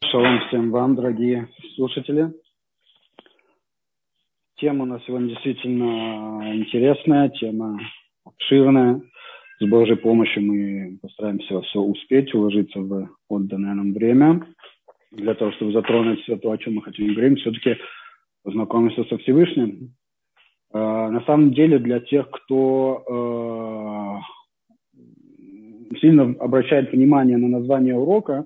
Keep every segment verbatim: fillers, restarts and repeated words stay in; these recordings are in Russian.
Шалом всем вам, дорогие слушатели. Тема у нас сегодня действительно интересная, тема обширная. С Божьей помощью мы постараемся все успеть, уложиться в отданное нам время. Для того, чтобы затронуть все то, о чем мы хотим говорить, все-таки познакомиться со Всевышним. На самом деле, для тех, кто сильно обращает внимание на название урока,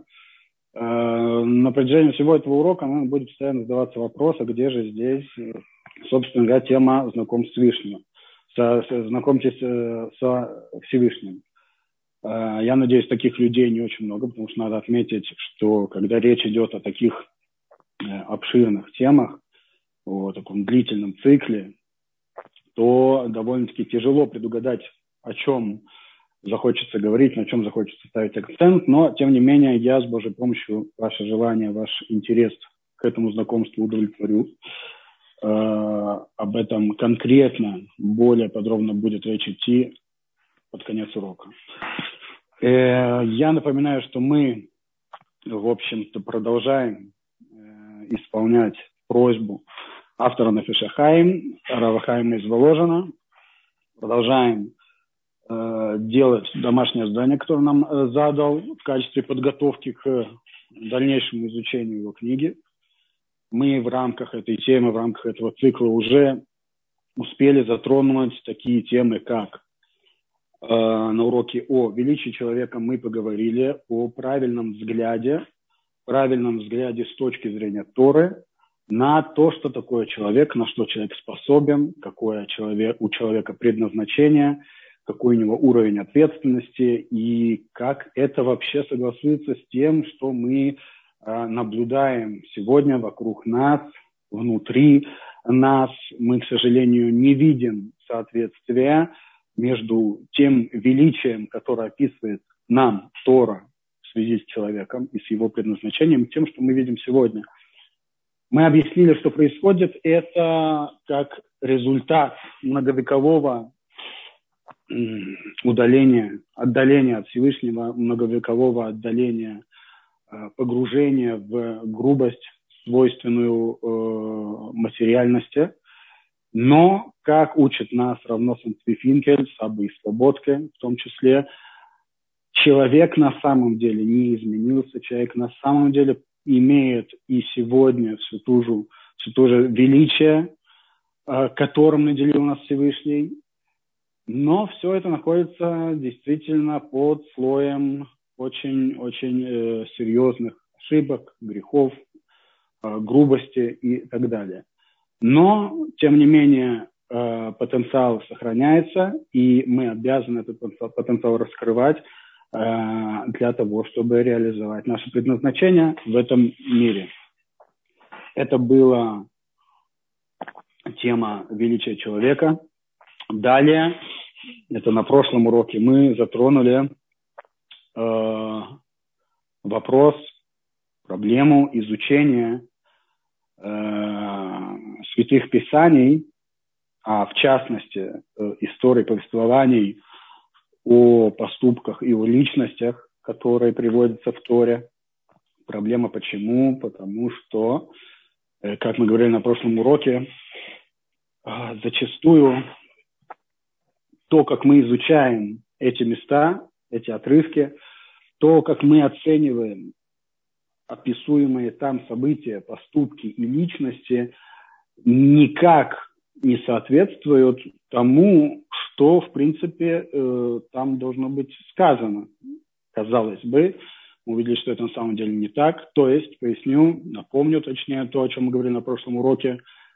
на протяжении всего этого урока нам будет постоянно задаваться вопрос, а где же здесь, собственно говоря, тема знакомств с Всевышним. Со, со, знакомьтесь со Всевышним. Я надеюсь, таких людей не очень много, потому что надо отметить, что когда речь идет о таких обширных темах, о таком длительном цикле, то довольно-таки тяжело предугадать, о чем захочется говорить, на чем захочется ставить акцент, но, тем не менее, я с Божьей помощью ваше желание, ваш интерес к этому знакомству удовлетворю. Э, об этом конкретно, более подробно будет речь идти под конец урока. Э, я напоминаю, что мы, в общем-то, продолжаем э, исполнять просьбу автора Нефеш хаим, Рава Хаима из Воложина. Продолжаем делать домашнее задание, которое нам задал в качестве подготовки к дальнейшему изучению его книги. Мы в рамках этой темы, в рамках этого цикла уже успели затронуть такие темы, как э, на уроке о величии человека мы поговорили о правильном взгляде, правильном взгляде с точки зрения Торы на то, что такое человек, на что человек способен, какое человек, у человека предназначение, какой у него уровень ответственности и как это вообще согласуется с тем, что мы э, наблюдаем сегодня вокруг нас, внутри нас. Мы, к сожалению, не видим соответствия между тем величием, которое описывает нам Тора в связи с человеком и с его предназначением, и тем, что мы видим сегодня. Мы объяснили, что происходит это как результат многовекового удаления, отдаления от Всевышнего, многовекового отдаления, погружения в грубость, свойственную э, материальности. Но, как учит нас Равносен Цвифинкель, Саба и Слободке, в том числе, человек на самом деле не изменился, человек на самом деле имеет и сегодня всю ту же, всю то же величие, э, которым наделил нас Всевышний. Но все это находится действительно под слоем очень-очень э, серьезных ошибок, грехов, э, грубости и так далее. Но, тем не менее, э, потенциал сохраняется, и мы обязаны этот потенциал раскрывать э, для того, чтобы реализовать наше предназначение в этом мире. Это была тема величия человека. Далее, это на прошлом уроке, мы затронули э, вопрос, проблему изучения э, святых писаний, а в частности э, истории повествований о поступках и о личностях, которые приводятся в Торе. Проблема почему? Потому что, э, как мы говорили на прошлом уроке, э, зачастую то, как мы изучаем эти места, эти отрывки, то, как мы оцениваем описуемые там события, поступки и личности, никак не соответствуют тому, что, в принципе, э, там должно быть сказано. Казалось бы, мы увидели, что это на самом деле не так. То есть, поясню, напомню точнее то, о чем мы говорили на прошлом уроке.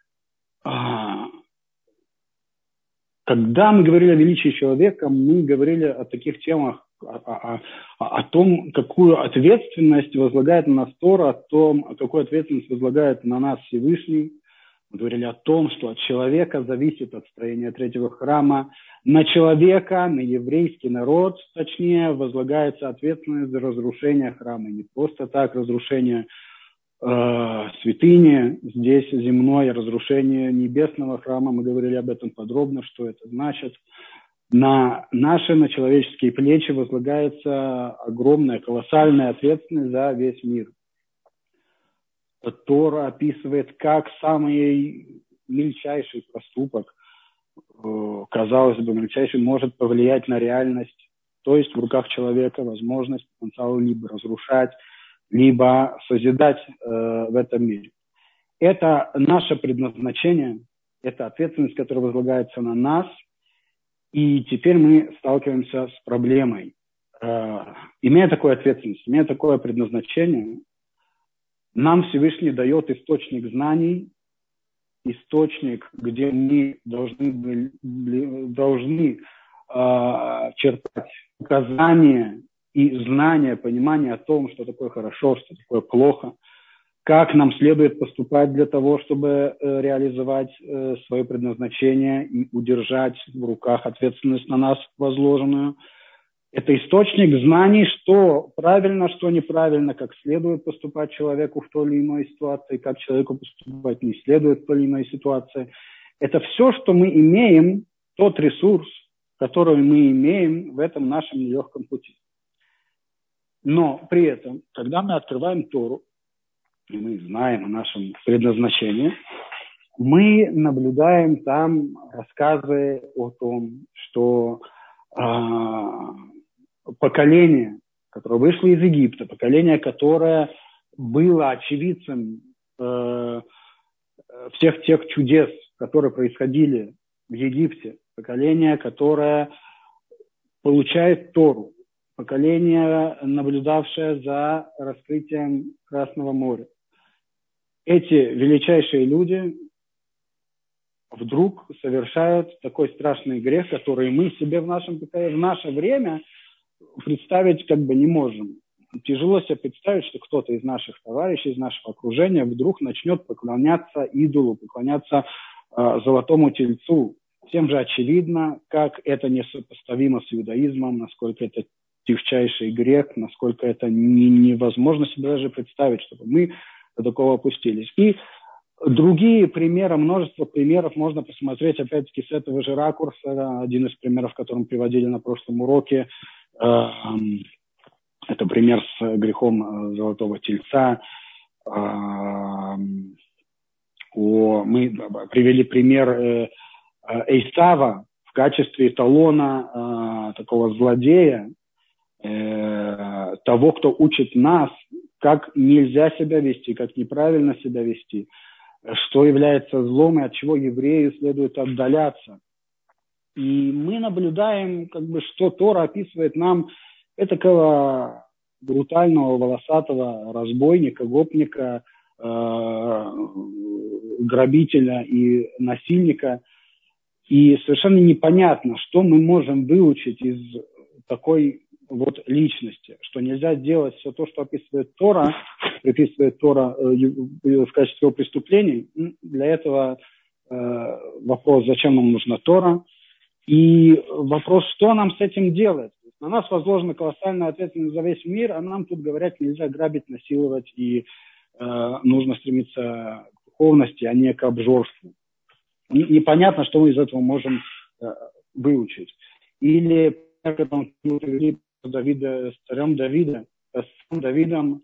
Когда мы говорили о величии человека, мы говорили о таких темах, о, о, о том, какую ответственность возлагает на нас Тора, о том, какую ответственность возлагает на нас Всевышний. Мы говорили о том, что от человека зависит от строения третьего храма. На человека, на еврейский народ, точнее, возлагается ответственность за разрушение храма. Не просто так разрушение э, святыни, здесь земное разрушение небесного храма. Мы говорили об этом подробно, что это значит. На наши, на человеческие плечи возлагается огромная, колоссальная ответственность за весь мир. Тора описывает как самый мельчайший проступок, казалось бы, мельчайший может повлиять на реальность, то есть в руках человека возможность потенциал либо разрушать, либо созидать э, в этом мире. Это наше предназначение, это ответственность, которая возлагается на нас, и теперь мы сталкиваемся с проблемой. Э, имея такую ответственность, имея такое предназначение, нам Всевышний дает источник знаний, источник, где мы должны, должны э, черпать указания и знания, понимание о том, что такое хорошо, что такое плохо, как нам следует поступать для того, чтобы э, реализовать э, свое предназначение и удержать в руках ответственность на нас возложенную. Это источник знаний, что правильно, что неправильно, как следует поступать человеку в той или иной ситуации, как человеку поступать не следует в той или иной ситуации. Это все, что мы имеем, тот ресурс, который мы имеем в этом нашем нелегком пути. Но при этом, когда мы открываем Тору, и мы знаем о нашем предназначении, мы наблюдаем там рассказы о том, что а, поколение, которое вышло из Египта, поколение, которое было очевидцем э, всех тех чудес, которые происходили в Египте, поколение, которое получает Тору, поколение, наблюдавшее за раскрытием Красного моря. Эти величайшие люди вдруг совершают такой страшный грех, который мы себе в, нашем, в наше время представить как бы не можем. Тяжело себе представить, что кто-то из наших товарищей, из нашего окружения вдруг начнет поклоняться идолу, поклоняться э, золотому тельцу. Всем же очевидно, как это несопоставимо с иудаизмом, насколько это тягчайший грех, насколько это не, невозможно себе даже представить, чтобы мы до такого опустились. И другие примеры, множество примеров можно посмотреть, опять-таки, с этого же ракурса. Один из примеров, который мы приводили на прошлом уроке, э, это пример с грехом золотого тельца. Э, о, мы привели пример э, Эйсава в качестве эталона э, такого злодея, э, того, кто учит нас, как нельзя себя вести, как неправильно себя вести, что является злом и от чего еврею следует отдаляться. И мы наблюдаем, как бы, что Тора описывает нам этакого брутального, волосатого разбойника, гопника, э, грабителя и насильника. И совершенно непонятно, что мы можем выучить из такой вот личности, что нельзя делать все то, что описывает Тора, приписывает Тора э, в качестве преступлений. Для этого э, вопрос, зачем нам нужна Тора, и вопрос, что нам с этим делать. На нас возложена колоссальная ответственность за весь мир, а нам тут говорят, нельзя грабить, насиловать, и э, нужно стремиться к духовности, а не к обжорству. Непонятно, что мы из этого можем э, выучить. Или, как там говорит, Давида, с царем Давида, с царем Давидом,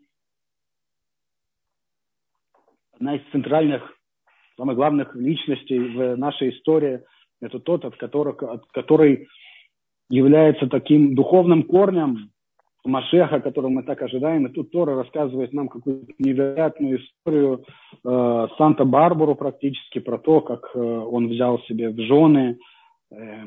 одна из центральных, самых главных личностей в нашей истории, это тот, от которого, от который является таким духовным корнем Машеха, которого мы так ожидаем. И тут Тора рассказывает нам какую-то невероятную историю э, Санта-Барбару практически, про то, как э, он взял себе в жены э,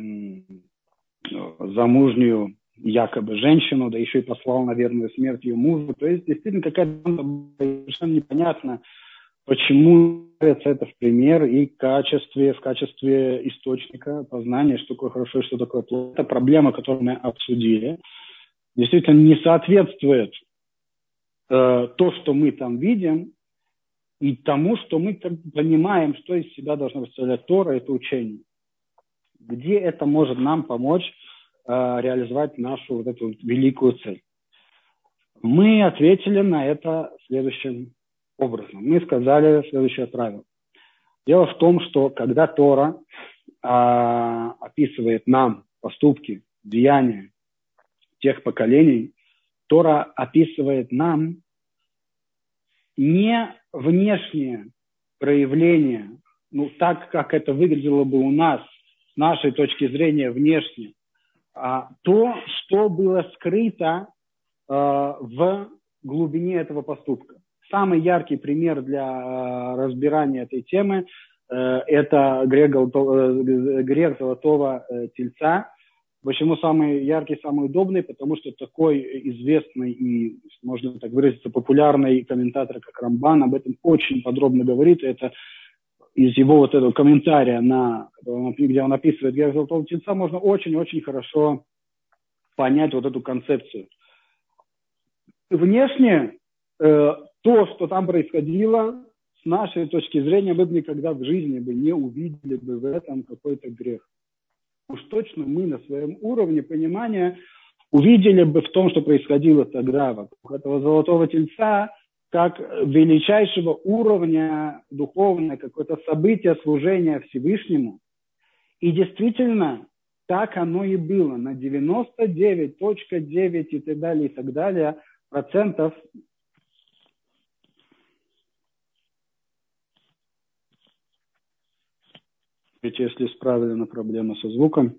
замужнюю якобы женщину, да еще и послал на верную смерть ее мужу. То есть действительно какая-то совершенно непонятно, почему это в пример и в качестве, в качестве источника познания, что такое хорошо и что такое плохо. Это проблема, которую мы обсудили. Действительно не соответствует э, то, что мы там видим, и тому, что мы как бы понимаем, что из себя должно представлять Тора, это учение. Где это может нам помочь э, реализовать нашу вот эту великую цель? Мы ответили на это следующим образом. Мы сказали следующее правило. Дело в том, что когда Тора э, описывает нам поступки, деяния тех поколений, Тора описывает нам не внешнее проявление, ну, так, как это выглядело бы у нас, с нашей точки зрения, внешне, а то, что было скрыто э, в глубине этого поступка. Самый яркий пример для э, разбирания этой темы э, – это грех, э, грех золотого э, тельца. Почему самый яркий, самый удобный? Потому что такой известный и, можно так выразиться, популярный комментатор, как Рамбан, об этом очень подробно говорит. Это из его вот этого комментария, на, где он описывает грех золотого тельца, можно очень-очень хорошо понять вот эту концепцию. Внешне э, то, что там происходило, с нашей точки зрения, мы бы никогда в жизни бы не увидели бы в этом какой-то грех. Уж точно мы на своем уровне понимания увидели бы в том, что происходило тогда вокруг этого золотого тельца, как величайшего уровня духовное, какое-то событие служения Всевышнему. И действительно, так оно и было. На девяносто девять целых девять и так далее, и так далее процентов если исправлена проблема со звуком,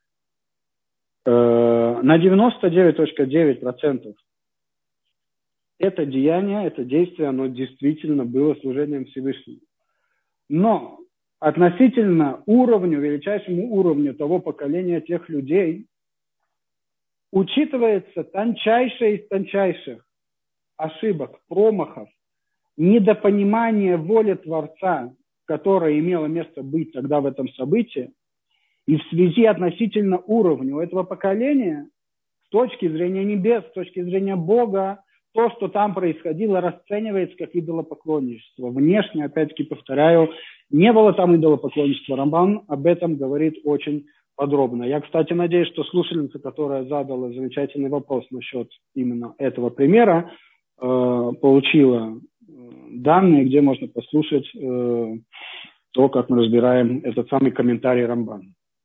э, на девяносто девять целых девять процентов это деяние, это действие, оно действительно было служением Всевышнему. Но относительно уровню, величайшему уровню того поколения тех людей, учитывается тончайшее из тончайших ошибок, промахов, недопонимание воли Творца, которое имело место быть тогда в этом событии, и в связи относительно уровню этого поколения, с точки зрения небес, с точки зрения Бога, то, что там происходило, расценивается как идолопоклонничество. Внешне, опять-таки повторяю, не было там идолопоклонничества. Рамбан об этом говорит очень подробно. Я, кстати, надеюсь, что слушательница, которая задала замечательный вопрос насчет именно этого примера, э, получила данные, где можно послушать э, то, как мы разбираем этот самый комментарий Рамбана.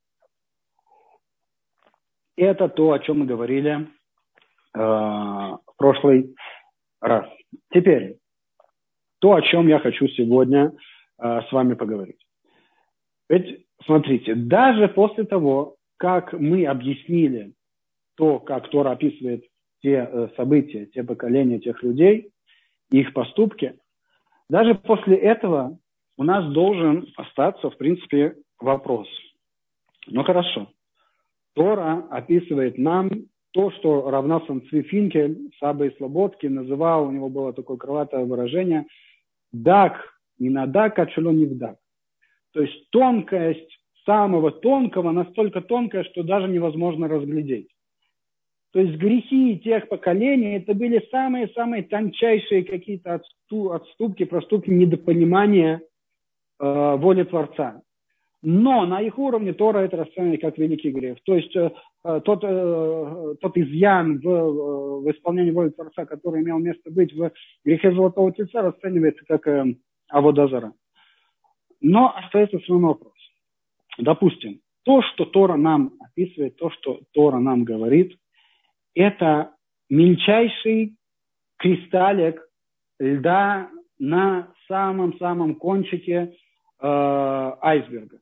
Это то, о чем мы говорили э, в прошлый раз. Теперь, то, о чем я хочу сегодня э, с вами поговорить. Ведь, смотрите, даже после того, как мы объяснили то, как Тора описывает те э, события, те поколения тех людей, их поступки, даже после этого у нас должен остаться, в принципе, вопрос. Ну, хорошо. Тора описывает нам то, что Равнасан Цви Финкель, Саба и Слободки, называл, у него было такое крылатое выражение, «дак, не на дак, а чело не в дак». То есть тонкость самого тонкого настолько тонкая, что даже невозможно разглядеть. То есть грехи тех поколений, это были самые-самые тончайшие какие-то отступки, проступки, недопонимания э, воли Творца. Но на их уровне Тора это расценивает как великий грех. То есть э, тот, э, тот изъян в, в исполнении воли Творца, который имел место быть в грехе Золотого Тельца, расценивается как э, авода зара. Но остается свой вопрос. Допустим, то, что Тора нам описывает, то, что Тора нам говорит, это мельчайший кристаллик льда на самом-самом кончике э, айсберга.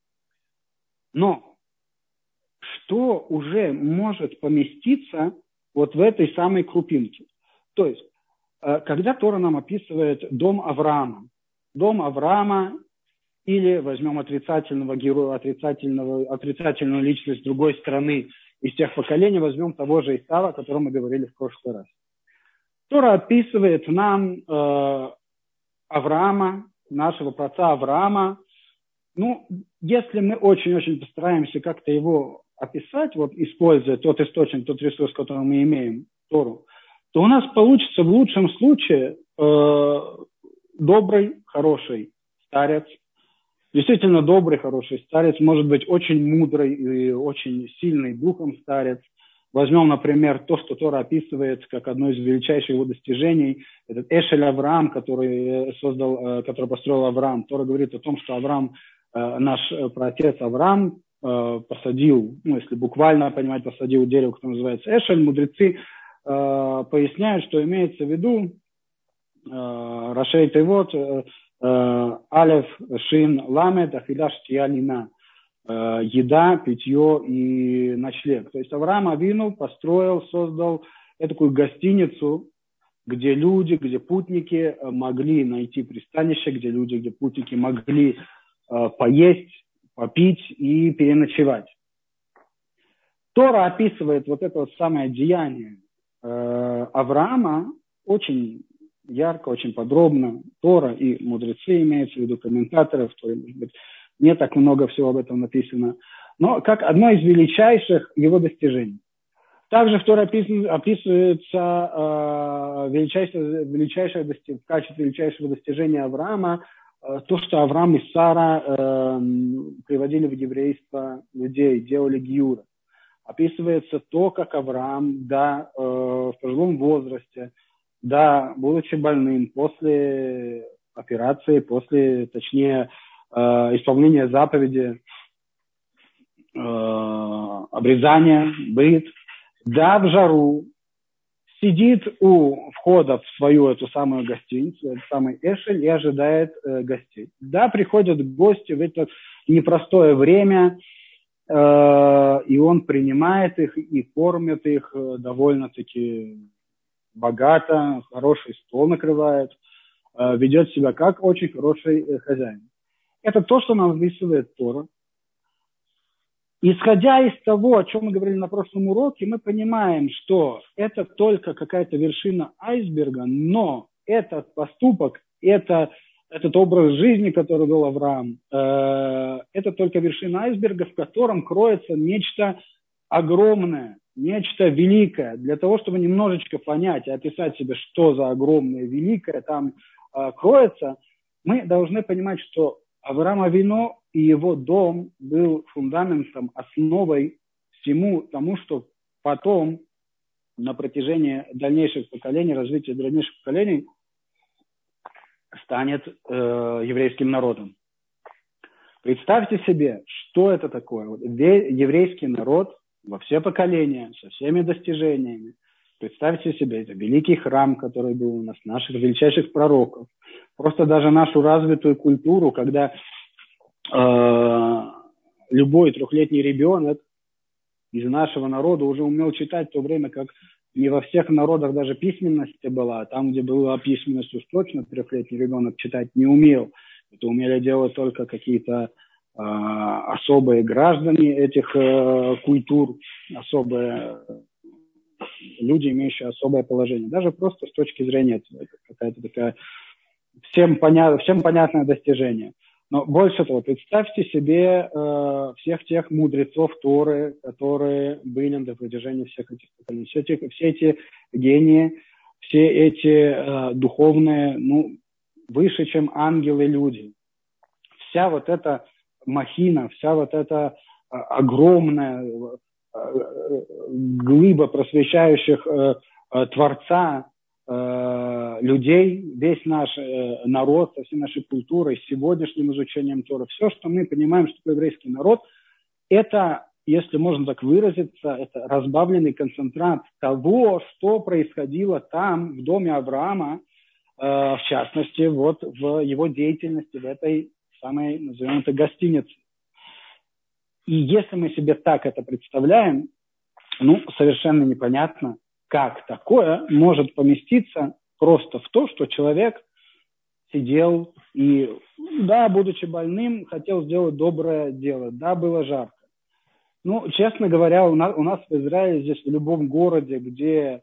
Но что уже может поместиться вот в этой самой крупинке? То есть, э, когда Тора нам описывает дом Авраама, дом Авраама, или возьмем отрицательного героя, отрицательного, отрицательную личность с другой стороны из тех поколений, возьмем того же Исава, о котором мы говорили в прошлый раз. Тора описывает нам э, Авраама, нашего праотца Авраама. Ну, если мы очень-очень постараемся как-то его описать, вот используя тот источник, тот ресурс, который мы имеем, Тору, то у нас получится в лучшем случае э, добрый, хороший старец. Действительно добрый, хороший старец, может быть очень мудрый и очень сильный духом старец. Возьмем, например, то, что Тора описывает как одно из величайших его достижений. Этот Эшель Авраам, который создал, который построил Авраам. Тора говорит о том, что Авраам, наш праотец Авраам, посадил, ну, если буквально понимать, посадил дерево, которое называется Эшель. Мудрецы поясняют, что имеется в виду, Рашей Тейвот, Алеф, Шин, Ламед, Ахида, Штия, Лина. Еда, питье и ночлег. То есть Авраам Авину построил, создал такую гостиницу, где люди, где путники могли найти пристанище, где люди, где путники могли поесть, попить и переночевать. Тора описывает вот это вот самое деяние Авраама очень ярко, очень подробно. Тора и мудрецы, имеются в виду комментаторы, в Торе, может быть, не так много всего об этом написано, но как одно из величайших его достижений. Также в Торе описывается э, величайшее, величайшее, в качестве величайшего достижения Авраама э, то, что Авраам и Сара э, приводили в еврейство людей, делали гиюр. Описывается то, как Авраам, да, э, в пожилом возрасте, да, будучи больным, после операции, после, точнее, исполнения заповеди, э, обрезания, брит, да, в жару, сидит у входа в свою эту самую гостиницу, этот самый эшель, и ожидает э, гостей. Да, приходят гости в это непростое время, э, и он принимает их и кормит их э, довольно-таки богато, хороший стол накрывает, э, ведет себя как очень хороший э, хозяин. Это то, что нам описывает Тора. Исходя из того, о чем мы говорили на прошлом уроке, мы понимаем, что это только какая-то вершина айсберга, но этот поступок, это, этот образ жизни, который был Авраам, э, это только вершина айсберга, в котором кроется нечто огромное, нечто великое. Для того, чтобы немножечко понять и описать себе, что за огромное, великое там э, кроется, мы должны понимать, что Авраам Авину и его дом был фундаментом, основой всему тому, что потом на протяжении дальнейших поколений, развития дальнейших поколений станет э, еврейским народом. Представьте себе, что это такое. Вот, еврейский народ во все поколения, со всеми достижениями. Представьте себе, это великий храм, который был у нас, наших величайших пророков. Просто даже нашу развитую культуру, когда э, любой трехлетний ребенок из нашего народа уже умел читать в то время, как не во всех народах даже письменность была. Там, где была письменность уж точно, трехлетний ребенок читать не умел. Это умели делать только какие-то э, особые граждане этих э, культур, особые люди, имеющие особое положение. Даже просто с точки зрения этого, какая-то такая всем, поня... всем понятное достижение. Но больше того, представьте себе э, всех тех мудрецов Торы, которые были на протяжении всех этих поколений. Все эти, все эти гении, все эти э, духовные, ну, выше, чем ангелы, люди. Вся вот эта махина, вся вот эта э, огромная э, глыба просвещающих э, э, Творца, э, людей, весь наш э, народ со всей нашей культурой, с сегодняшним изучением Торы, все, что мы понимаем, что такое еврейский народ, это, если можно так выразиться, это разбавленный концентрат того, что происходило там, в доме Авраама, э, в частности, вот в его деятельности, в этой самой, назовем это, гостинице. И если мы себе так это представляем, ну, совершенно непонятно, как такое может поместиться просто в то, что человек сидел и, да, будучи больным, хотел сделать доброе дело, да, было жарко. Ну, честно говоря, у нас, у нас в Израиле, здесь в любом городе, где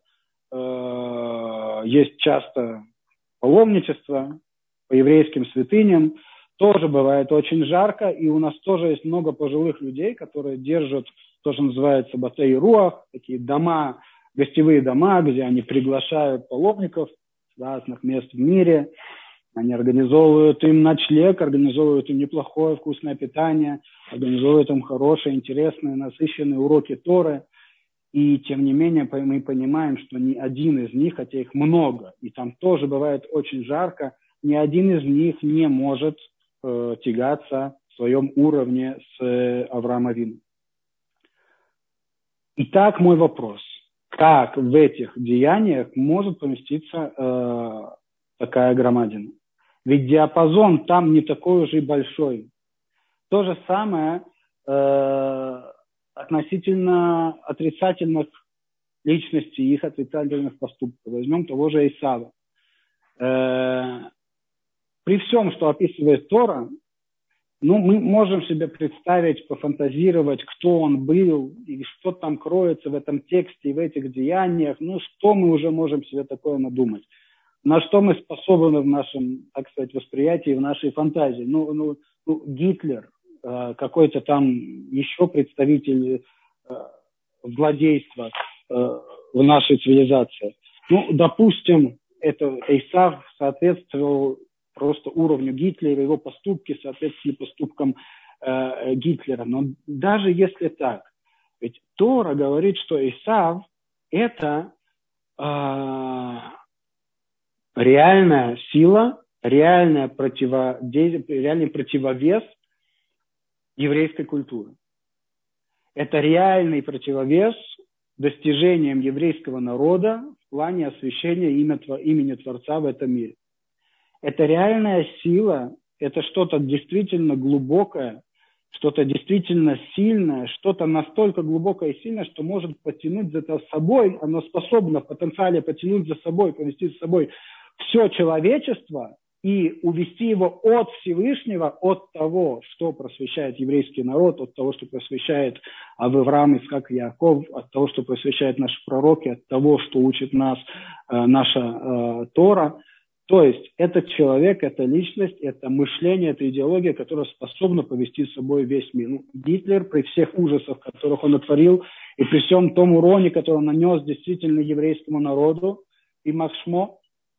э, есть часто паломничество по еврейским святыням, тоже бывает очень жарко, и у нас тоже есть много пожилых людей, которые держат то, что называется батей руах, такие дома, гостевые дома, где они приглашают паломников с разных мест в мире. Они организовывают им ночлег, организовывают им неплохое вкусное питание, организовывают им хорошие, интересные, насыщенные уроки Торы. И тем не менее мы понимаем, что ни один из них, хотя их много, и там тоже бывает очень жарко, ни один из них не может э, тягаться в своем уровне с э, Авраамом Авину. Итак, мой вопрос. Как в этих деяниях может поместиться э, такая громадина. Ведь диапазон там не такой уж и большой. То же самое э, относительно отрицательных личностей, их отрицательных поступков. Возьмем того же Исава. Э, при всем, что описывает Тора, ну, мы можем себе представить, пофантазировать, кто он был, и что там кроется в этом тексте и в этих деяниях. Ну, что мы уже можем себе такое надумать? На что мы способны в нашем, так сказать, восприятии, в нашей фантазии? Ну, ну, ну Гитлер, э, какой-то там еще представитель э, злодейства э, в нашей цивилизации. Ну, допустим, это Исав соответствовал просто уровню Гитлера, его поступки соответствовали поступкам э, Гитлера. Но даже если так, ведь Тора говорит, что Исав – это э, реальная сила, реальная противодействие, реальный противовес еврейской культуры. Это реальный противовес достижениям еврейского народа в плане освящения имени Творца в этом мире. Это реальная сила, это что-то действительно глубокое, что-то действительно сильное, что-то настолько глубокое и сильное, что может потянуть за собой, оно способно в потенциале потянуть за собой, повести за собой все человечество и увести его от Всевышнего, от того, что просвещает еврейский народ, от того, что просвещает Авраам, Исхак и Яков, от того, что просвещают наши пророки, от того, что учит нас э, наша э, Тора. То есть этот человек, эта личность, это мышление, это идеология, которая способна повести с собой весь мир. Ну, Гитлер при всех ужасах, которых он натворил, и при всем том уроне, который он нанес действительно еврейскому народу, и Махшмо,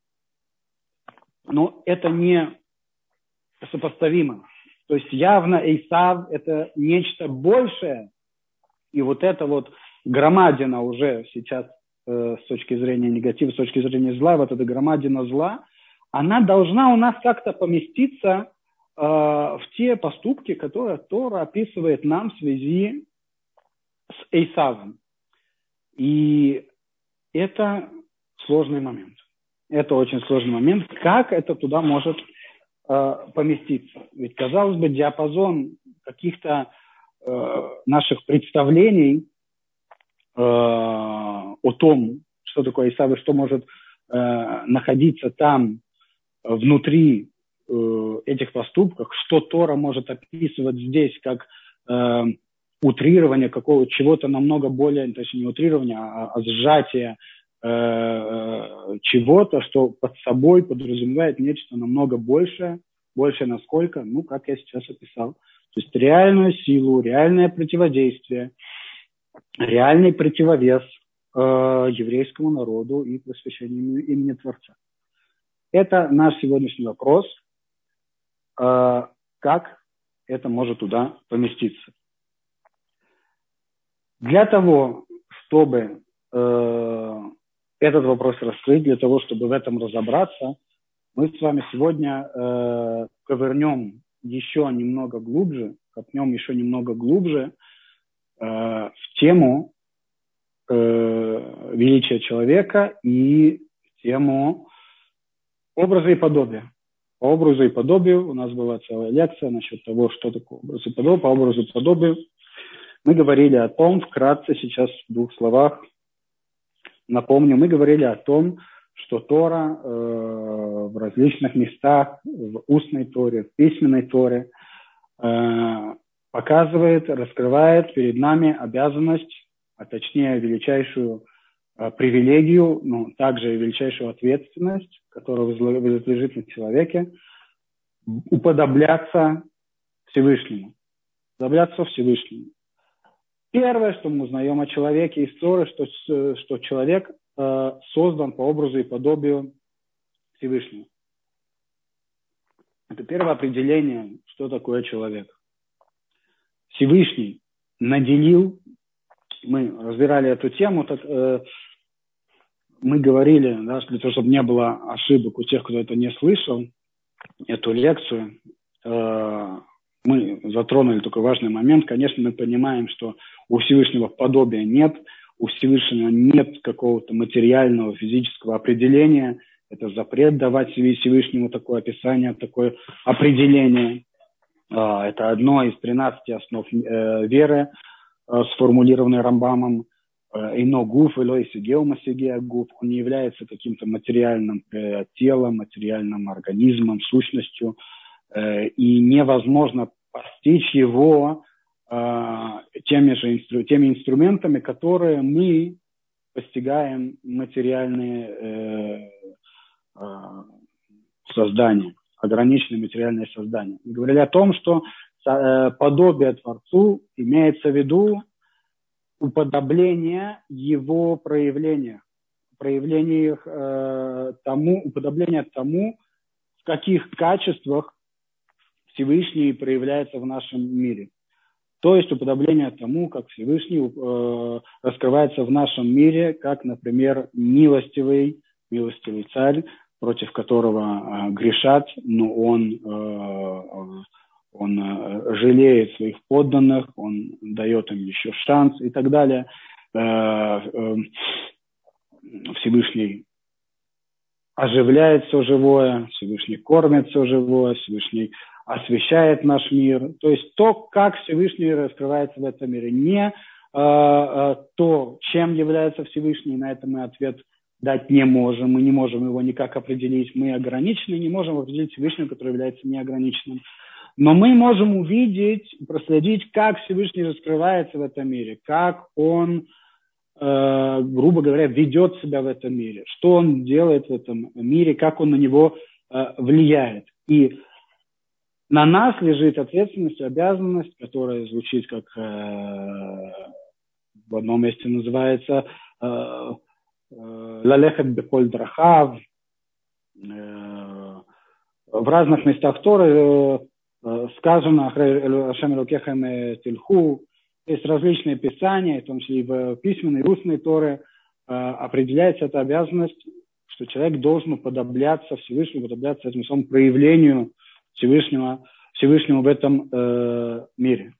но это не сопоставимо. То есть явно Исав – это нечто большее, и вот эта вот громадина уже сейчас э, с точки зрения негатива, с точки зрения зла, вот эта громадина зла, она должна у нас как-то поместиться э, в те поступки, которые Тора описывает нам в связи с Исавом. И это сложный момент. Это очень сложный момент. Как это туда может э, поместиться? Ведь, казалось бы, диапазон каких-то э, наших представлений э, о том, что такое Исав и что может э, находиться там, внутри э, этих поступков, что Тора может описывать здесь как э, утрирование какого чего-то намного более, точнее не утрирование, а, а сжатие э, чего-то, что под собой подразумевает нечто намного большее, большее насколько, ну, как я сейчас описал. То есть реальную силу, реальное противодействие, реальный противовес э, еврейскому народу и просвещению имени Творца. Это наш сегодняшний вопрос, э, как это может туда поместиться. Для того, чтобы э, этот вопрос раскрыть, для того, чтобы в этом разобраться, мы с вами сегодня э, ковырнем еще немного глубже, копнем еще немного глубже э, в тему э, величия человека и в тему образа и подобия. По образу и подобию у нас была целая лекция насчет того, что такое образ и подобие. По образу и подобию мы говорили о том, вкратце сейчас в двух словах напомню, мы говорили о том, что Тора э, в различных местах, в устной Торе, в письменной Торе э, показывает, раскрывает перед нами обязанность, а точнее величайшую э, привилегию, но также и величайшую ответственность, которая возлежит на человеке, уподобляться Всевышнему. Уподобляться Всевышнему. Первое, что мы узнаем о человеке из Торы, что, что человек э, создан по образу и подобию Всевышнего. Это первое определение, что такое человек. Всевышний наделил, мы разбирали эту тему, так, э, мы говорили, да, для того, чтобы не было ошибок у тех, кто это не слышал, эту лекцию, э, мы затронули такой важный момент. Конечно, мы понимаем, что у Всевышнего подобия нет, у Всевышнего нет какого-то материального, физического определения. это запрет давать Всевышнему такое описание, такое определение. Это одно из тринадцати основ веры, сформулированной Рамбамом. Ино гуф, илой сигеума сигеа гуф. Он не является каким-то материальным телом, материальным организмом, сущностью. И невозможно постичь его теми же инстру, теми инструментами, которые мы постигаем материальные э, э, создания, ограниченные материальные создания. Мы говорили о том, что э, подобие Творцу имеется в виду уподобление его проявления, проявление э, тому, уподобление тому, в каких качествах Всевышний проявляется в нашем мире. То есть уподобление тому, как Всевышний э, раскрывается в нашем мире, как, например, милостивый, милостивый царь, против которого э, грешат, но он, э, он э, жалеет своих подданных, он дает им еще шанс и так далее. Э, э, Всевышний оживляет все живое, Всевышний кормит все живое, Всевышний освещает наш мир. То есть то, как Всевышний раскрывается в этом мире. Не э, э, то, чем является Всевышний, на это мы ответ дать не можем. Мы не можем его никак определить. Мы ограничены, не можем определить Всевышнего, который является неограниченным. Но мы можем увидеть, проследить, как Всевышний раскрывается в этом мире, как он, э, грубо говоря, ведет себя в этом мире, что он делает в этом мире, как он на него э, влияет. И на нас лежит ответственность и обязанность, которая звучит как э, в одном месте называется «Лалехет беколь драхав». В разных местах Торы э, сказано «Ашем элокехем тильху». Есть различные писания, в том числе и в письменной, и устной Торы, э, определяется эта обязанность, что человек должен уподобляться Всевышнему, уподобляться этому самому проявлению Всевышнего, Всевышнему в этом э, мире.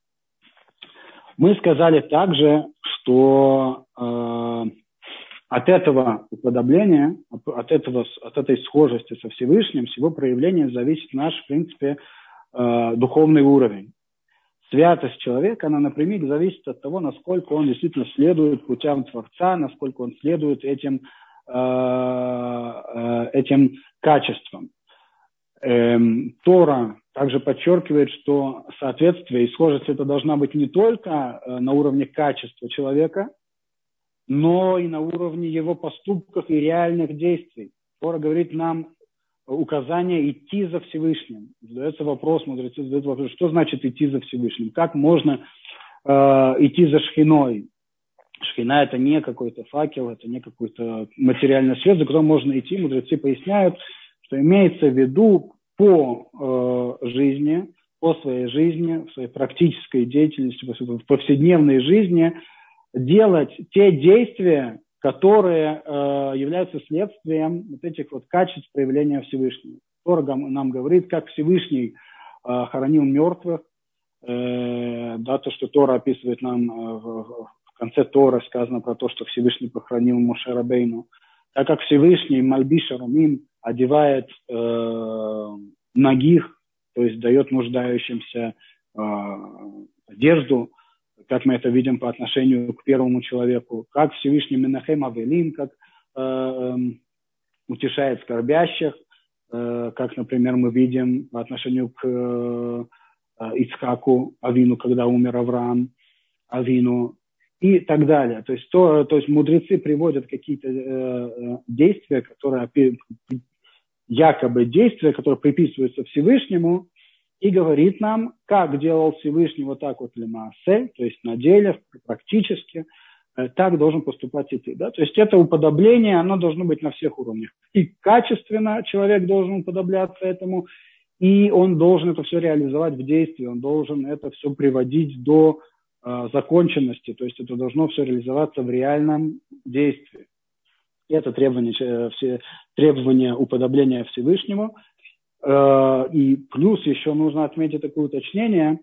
Мы сказали также, что э, от этого уподобления, от, этого, от этой схожести со Всевышним, с его проявлением зависит наш, в принципе, э, духовный уровень. Святость человека, она напрямик зависит от того, насколько он действительно следует путям Творца, насколько он следует этим, э, э, этим качествам. Эм, Тора также подчеркивает, что соответствие и схожесть это должна быть не только э, на уровне качества человека, но и на уровне его поступков и реальных действий. Тора говорит нам указание идти за Всевышним. Задается вопрос, мудрецы задают вопрос, что значит идти за Всевышним? Как можно э, идти за Шхиной? Шхина это не какой-то факел, это не какой-то материальный свет, за которым можно идти. Мудрецы поясняют, что имеется в виду по э, жизни, по своей жизни, в своей практической деятельности, в повседневной жизни делать те действия, которые э, являются следствием вот этих вот качеств проявления Всевышнего. Тора нам говорит, как Всевышний э, хоронил мертвых, э, да, то, что Тора описывает нам э, в, в конце Торы, сказано про то, что Всевышний похоронил Моше Рабейну, так как Всевышний Мальбиш Арумим одевает э, нагих, то есть дает нуждающимся э, одежду, как мы это видим по отношению к первому человеку, как Всевышний Менахем Авелим, как э, э, утешает скорбящих, э, как, например, мы видим по отношению к э, Ицхаку Авину, когда умер Авраам Авину, и так далее. То есть, то, то есть мудрецы приводят какие-то э, действия, которые якобы действия, которые приписываются Всевышнему, и говорит нам, как делал Всевышний вот так вот лемаасе, то есть на деле, практически, э, так должен поступать и ты. Да? То есть это уподобление, оно должно быть на всех уровнях. И качественно человек должен уподобляться этому, и он должен это все реализовать в действии, он должен это все приводить до э, законченности, то есть это должно все реализоваться в реальном действии. И это требование, э, все, требование уподобления Всевышнему. И плюс еще нужно отметить такое уточнение.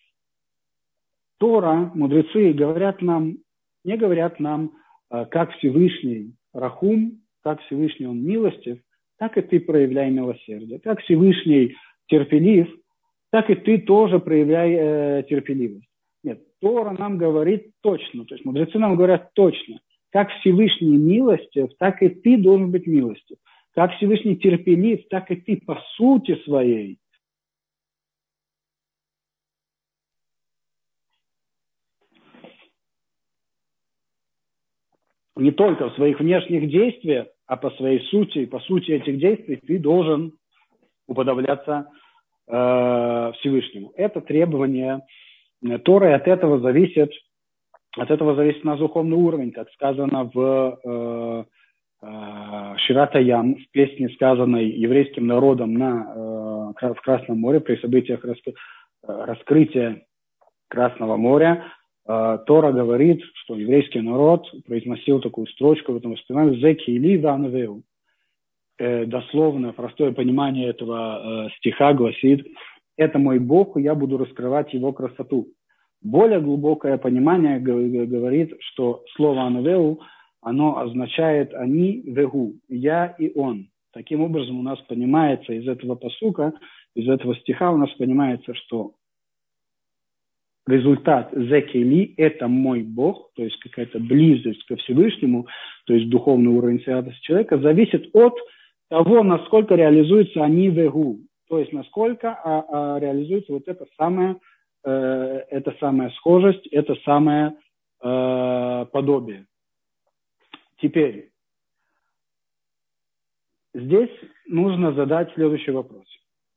Тора, мудрецы говорят нам, не говорят нам, как Всевышний Рахум, как Всевышний он милостив, так и ты проявляй милосердие. Как Всевышний терпелив, так и ты тоже проявляй э, терпеливость. Нет, Тора нам говорит точно, то есть мудрецы нам говорят точно. Как Всевышний милостив, так и ты должен быть милостив. Как Всевышний терпелив, так и ты по сути своей. Не только в своих внешних действиях, а по своей сути, по сути этих действий ты должен уподобляться э, Всевышнему. Это требование Торы, от этого зависит, от этого зависит наш духовный уровень, как сказано в э, э, Шират Аям, в песне, сказанной еврейским народом на, э, в Красном море, при событиях раскры, раскрытия Красного моря. Тора говорит, что еврейский народ произносил такую строчку в этом воспоминании «Зеки или ванвеу». Дословно, простое понимание этого стиха гласит «Это мой Бог, и я буду раскрывать его красоту». Более глубокое понимание говорит, что слово «анвеу» оно означает «они вегу», «я и он». Таким образом у нас понимается из этого пасука, из этого стиха у нас понимается, что результат «зекели» – это мой Бог, то есть какая-то близость ко Всевышнему, то есть духовный уровень святости человека, зависит от того, насколько реализуется «они вегу», то есть насколько а, а, реализуется вот эта самая, э, эта самая схожесть, это самое э, подобие. Теперь, здесь нужно задать следующий вопрос.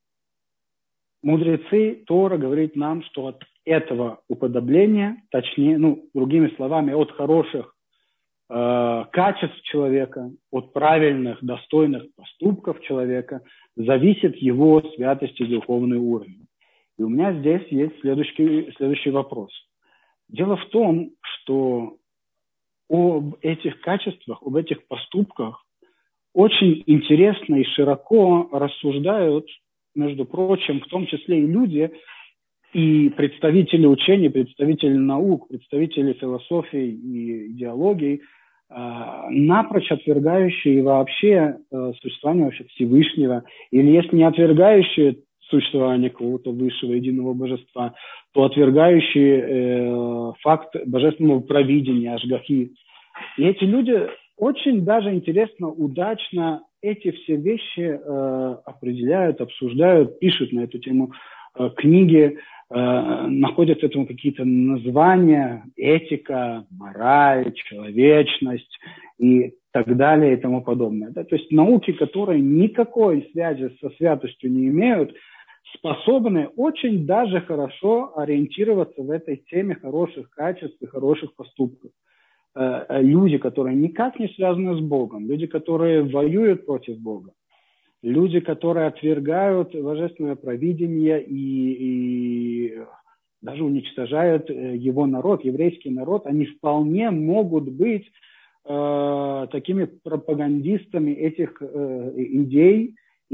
Мудрецы Тора говорит нам, что от этого уподобления, точнее, ну, другими словами, от хороших э, качеств человека, от правильных, достойных поступков человека зависит его святость и духовный уровень. И у меня здесь есть следующий, следующий вопрос. Дело в том, что об этих качествах, об этих поступках очень интересно и широко рассуждают, между прочим, в том числе и люди, и представители учений, представители наук, представители философии и идеологии, э, напрочь отвергающие вообще э, существование вообще Всевышнего, или если не отвергающие существование какого-то высшего единого божества, то отвергающие э, факт божественного провидения, ашгахи. И эти люди очень даже интересно, удачно эти все вещи э, определяют, обсуждают, пишут на эту тему э, книги, э, находят этому какие-то названия, этика, мораль, человечность и так далее и тому подобное. Да? То есть науки, которые никакой связи со святостью не имеют, способны очень даже хорошо ориентироваться в этой теме хороших качеств и хороших поступков. Люди, которые никак не связаны с Богом, люди, которые воюют против Бога, люди, которые отвергают божественное провидение и, и даже уничтожают его народ, еврейский народ, они вполне могут быть э, такими пропагандистами этих э, идей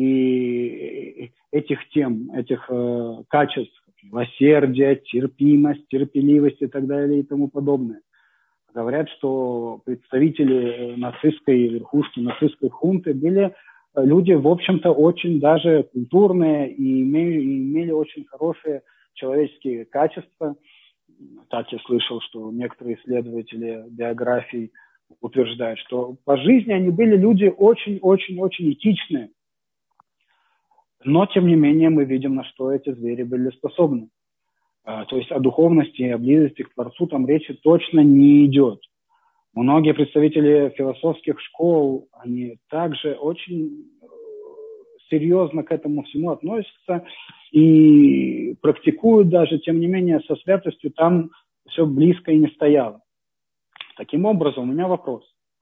и этих тем, этих э, качеств, милосердие, терпимость, терпеливость и так далее и тому подобное. Говорят, что представители нацистской верхушки, нацистской хунты были люди, в общем-то, очень даже культурные и имели, и имели очень хорошие человеческие качества. Так я слышал, что некоторые исследователи биографий утверждают, что по жизни они были люди очень-очень-очень этичные. Но, тем не менее, мы видим, на что эти звери были способны. То есть о духовности, о близости к Творцу там речи точно не идет. Многие представители философских школ, они также очень серьезно к этому всему относятся и практикуют даже, тем не менее, со святостью там все близко и не стояло. Таким образом, у меня вопрос.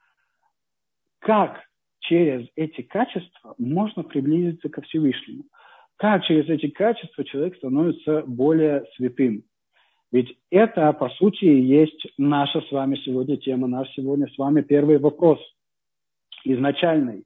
Как через эти качества можно приблизиться ко Всевышнему? Как через эти качества человек становится более святым? Ведь это, по сути, и есть наша с вами сегодня тема, наш сегодня с вами первый вопрос, изначальный.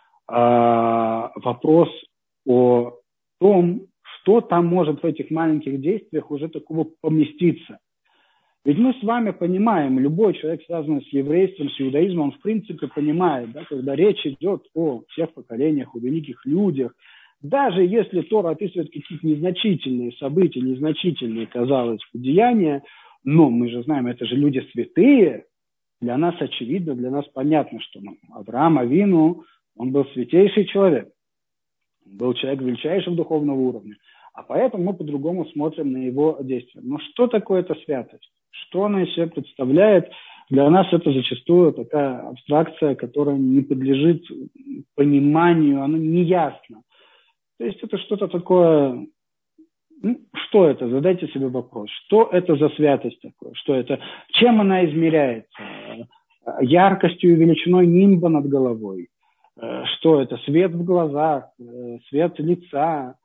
А, вопрос о том, что там может в этих маленьких действиях уже такого поместиться. Ведь мы с вами понимаем, любой человек, связанный с еврейством, с иудаизмом, он в принципе понимает, да, когда речь идет о всех поколениях, о великих людях, даже если Тора описывает какие-то незначительные события, незначительные, казалось бы, деяния, но мы же знаем, это же люди святые, для нас очевидно, для нас понятно, что ну, Авраам Авину, он был святейший человек, он был человек величайшего духовного уровня, а поэтому мы по-другому смотрим на его действия. Но что такое эта святость? Что она из себя представляет? Для нас это зачастую такая абстракция, которая не подлежит пониманию, она неясна. То есть это что-то такое, ну, что это? Задайте себе вопрос. Что это за святость такое? Что это? Чем она измеряется? Яркостью и величиной нимба над головой? Что это? Свет в глазах, свет лица?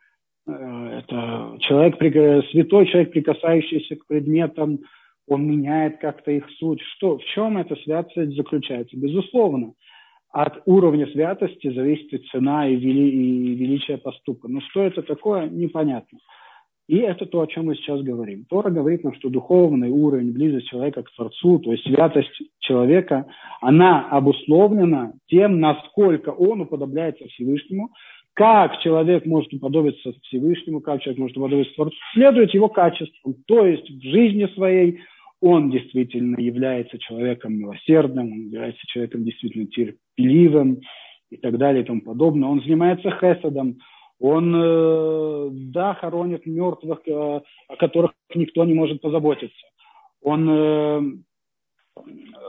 Это человек, святой человек, прикасающийся к предметам, он меняет как-то их суть. Что, в чем эта святость заключается? Безусловно, от уровня святости зависит и цена, и, вели, и величие поступка. Но что это такое, непонятно. И это то, о чем мы сейчас говорим. Тора говорит нам, что духовный уровень, близость человека к Творцу, то есть святость человека, она обусловлена тем, насколько он уподобляется Всевышнему. Как человек может уподобиться Всевышнему, как человек может уподобиться Творцу, следует его качествам. То есть в жизни своей он действительно является человеком милосердным, он является человеком действительно терпеливым и так далее и тому подобное. Он занимается хесадом, он, э, да, хоронит мертвых, э, о которых никто не может позаботиться. Он, э, э,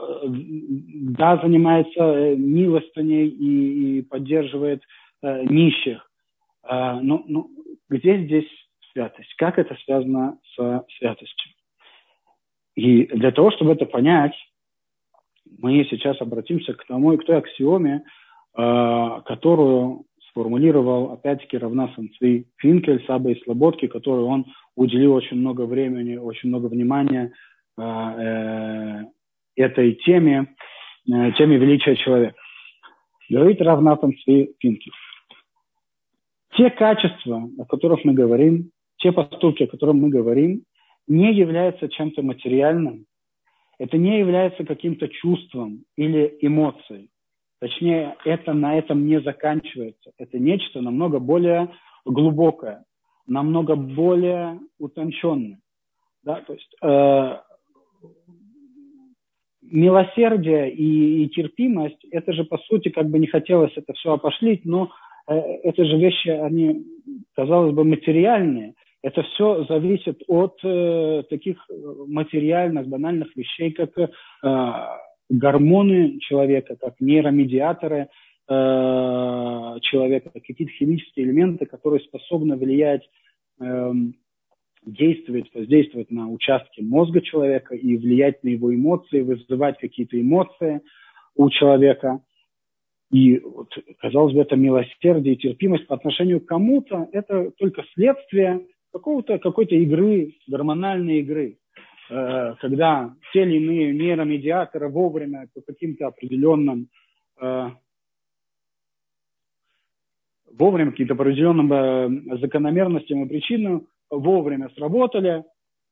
да, занимается милостыней и, и поддерживает э, нищих. Э, но, но где здесь святость? Как это связано со святостью? И для того, чтобы это понять, мы сейчас обратимся к тому, к той аксиоме, э, которую сформулировал, опять-таки, Равнасан Цви Финкель, Саба из Слободки, которой он уделил очень много времени, очень много внимания э, э, этой теме, э, теме величия человека. Говорит Равнасан Цви Финкель. Те качества, о которых мы говорим, те поступки, о которых мы говорим, не являются чем-то материальным, это не является каким-то чувством или эмоцией. Точнее, это на этом не заканчивается. Это нечто намного более глубокое, намного более утонченное. Да? То есть э, милосердие и, и терпимость, это же, по сути, как бы не хотелось это все опошлить, но э, это же вещи, они, казалось бы, материальные. Это все зависит от э, таких материальных, банальных вещей, как э, гормоны человека, как нейромедиаторы э, человека, какие-то химические элементы, которые способны влиять, э, действовать, воздействовать на участки мозга человека и влиять на его эмоции, вызывать какие-то эмоции у человека. И, вот, казалось бы, это милосердие и терпимость по отношению к кому-то, это только следствие какого-то, какой-то игры, гормональной игры, э, когда те или иные нейромедиаторы вовремя по каким-то определенным э, вовремя каким-то определенным э, закономерностям и причинам вовремя сработали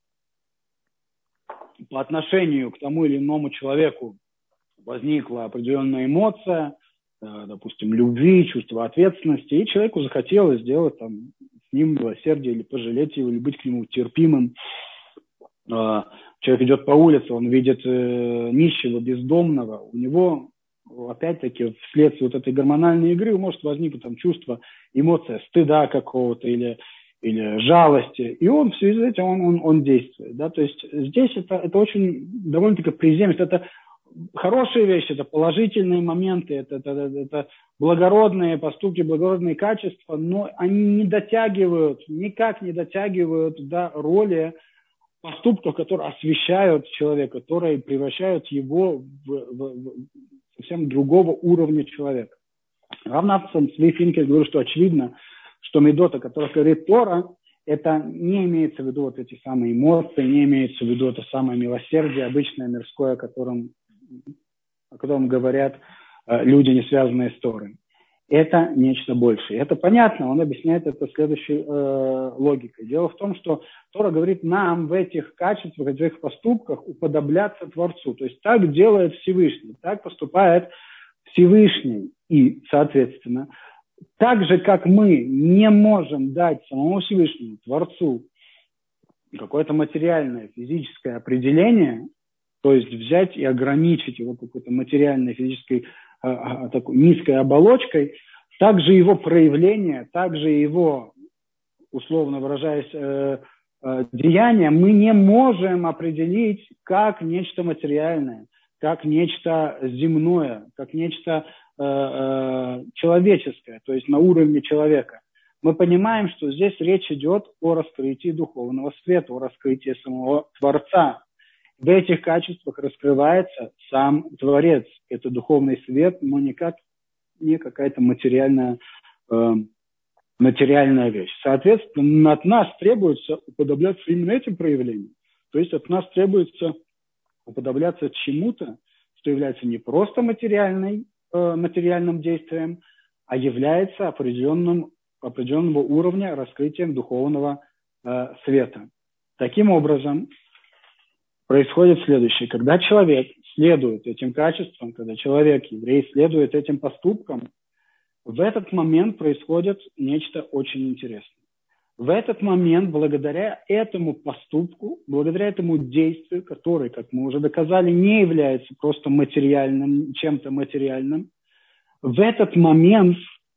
по отношению к тому или иному человеку возникла определенная эмоция, э, допустим, любви, чувство ответственности, и человеку захотелось сделать там с ним милосердие или пожалеть его, или быть к нему терпимым. Человек идет по улице, он видит э, нищего, бездомного, у него, опять-таки, вследствие вот этой гормональной игры может возникнуть там чувство, эмоция стыда какого-то или, или жалости, и он в связи с этим он, он, он действует. Да? То есть здесь это, это очень довольно-таки приземисто, это хорошие вещи, это положительные моменты, это, это, это благородные поступки, благородные качества, но они не дотягивают, никак не дотягивают до роли поступков, которые освещают человека, которые превращают его в, в, в совсем другого уровня человека. Равнасан Цви Финкель говорит, что очевидно, что медот, о которых говорит Тора, это не имеется в виду вот эти самые эмоции, не имеется в виду это самое милосердие, обычное мирское, о котором, о котором говорят э, люди, не связанные с Торой. это нечто большее. Это понятно, он объясняет это следующей э, логикой. Дело в том, что Тора говорит нам в этих качествах, в этих поступках уподобляться Творцу. То есть так делает Всевышний, так поступает Всевышний. И, соответственно, так же, как мы не можем дать самому Всевышнему, Творцу, какое-то материальное, физическое определение, то есть взять и ограничить его какой-то материальной, физической, а, такой низкой оболочкой, также его проявление, также его, условно выражаясь, э, э, деяния мы не можем определить как нечто материальное, как нечто земное, как нечто э, э, человеческое, то есть на уровне человека. Мы понимаем, что здесь речь идет о раскрытии духовного света, о раскрытии самого Творца. В этих качествах раскрывается сам Творец. Это духовный свет, но никак не какая-то материальная, э, материальная вещь. Соответственно, от нас требуется уподобляться именно этим проявлениям. То есть от нас требуется уподобляться чему-то, что является не просто материальной, э, материальным действием, а является определенным, определенного уровня раскрытием духовного э, света. Таким образом, происходит следующее. Когда человек следует этим качествам, когда человек, еврей, следует этим поступкам, в этот момент происходит нечто очень интересное. В этот момент, благодаря этому поступку, благодаря этому действию, которое, как мы уже доказали, не является просто материальным, чем-то материальным, в этот момент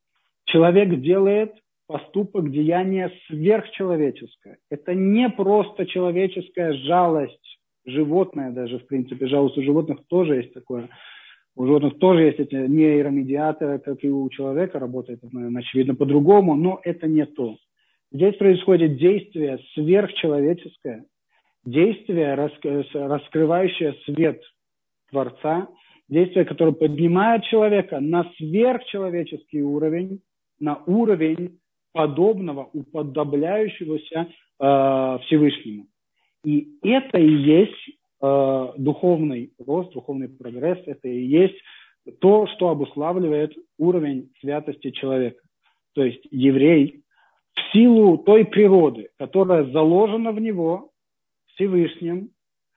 человек делает поступок, деяние сверхчеловеческое. Это не просто человеческая жалость, животное даже, в принципе, жалость у животных тоже есть такое. У животных тоже есть эти нейромедиаторы, как и у человека, работает, наверное, очевидно, по-другому, но это не то. Здесь происходит действие сверхчеловеческое, действие, раскрывающее свет Творца, действие, которое поднимает человека на сверхчеловеческий уровень, на уровень подобного, уподобляющегося э, Всевышнему. И это и есть э, духовный рост, духовный прогресс, это и есть то, что обуславливает уровень святости человека. То есть еврей в силу той природы, которая заложена в него Всевышним,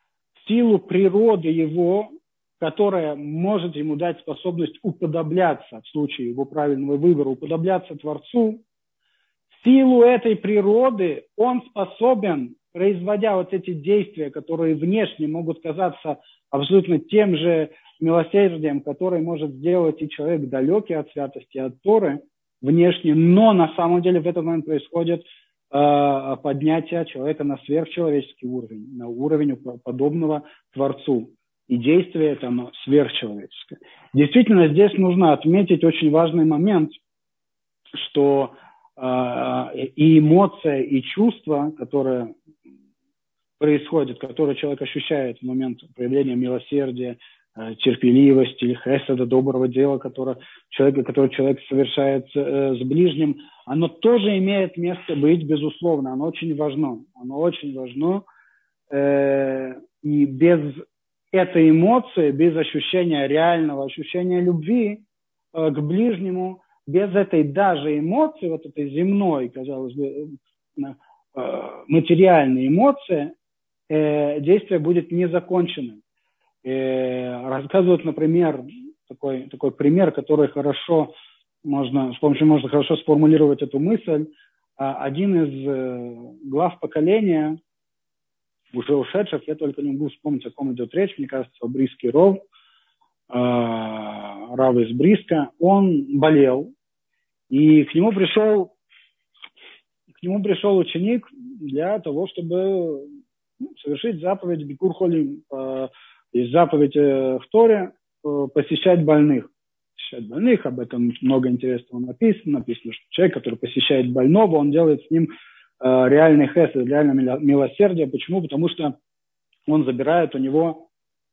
в силу природы его, которая может ему дать способность уподобляться, в случае его правильного выбора, уподобляться Творцу, в силу этой природы он способен, производя вот эти действия, которые внешне могут казаться абсолютно тем же милосердием, которое может сделать и человек далекий от святости, от Торы, внешне, но на самом деле в этот момент происходит э, поднятие человека на сверхчеловеческий уровень, на уровень подобного Творцу. И действие это оно сверхчеловеческое. Действительно, здесь нужно отметить очень важный момент, что э, и эмоция, и чувство, которое происходит, которое человек ощущает в момент проявления милосердия, э, терпеливости или хеседа, доброго дела, которое человек, которое человек совершает э, с ближним, оно тоже имеет место быть, безусловно. Оно очень важно. Оно очень важно. Э, и без этой эмоции, без ощущения реального ощущения любви э, к ближнему, без этой даже эмоции, вот этой земной, казалось бы, э, материальной эмоции, э, действие будет не законченным. Э, рассказывают, например, такой, такой пример, который хорошо можно, с помощью можно хорошо сформулировать эту мысль. Один из э, глав поколения, уже ушедших, я только не могу вспомнить, о ком идет речь, мне кажется, о Бриске Ров, э, Рав из Бриска, он болел, и к нему пришел, к нему пришел ученик для того, чтобы ну, совершить заповедь Бикур Холим, э, есть заповедь э, в Торе, э, посещать больных. Посещать больных, об этом много интересного написано. Написано, что человек, который посещает больного, он делает с ним реальный хесед, реальное милосердие. Почему? Потому что он забирает у него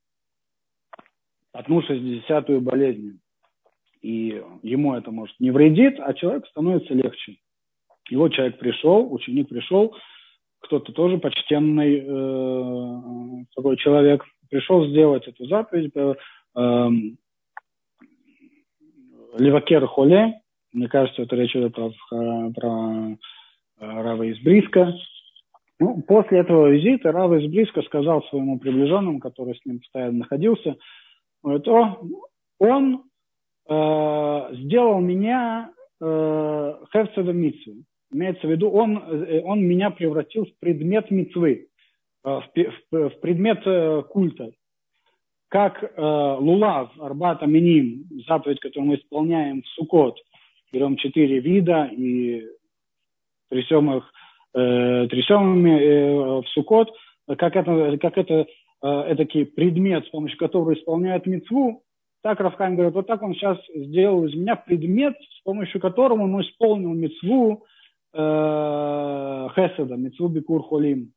одну шестидесятую болезнь. И ему это, может, не вредит, а человек становится легче. И вот человек пришел, ученик пришел, кто-то тоже почтенный э, такой человек, пришел сделать эту заповедь. Э, Левакер холе, Мне кажется, это речь идет про, про Рава из Бриска. Ну, после этого визита Рав из Бриска сказал своему приближенному, который с ним постоянно находился, говорит, о, он э, сделал меня э, хефцедом мицвы. Имеется в виду, он, он меня превратил в предмет мицвы, э, в, в, в предмет э, культа. Как э, лулав, арбат аминим, заповедь, которую мы исполняем в Суккот, берем четыре вида и трясем их э, трясемыми э, в Суккот, как это, как это э, этакий предмет, с помощью которого исполняют мицву, так Рав Хаим говорит, вот так он сейчас сделал из меня предмет, с помощью которого он исполнил мицву э, хеседа, мицву бикур холим.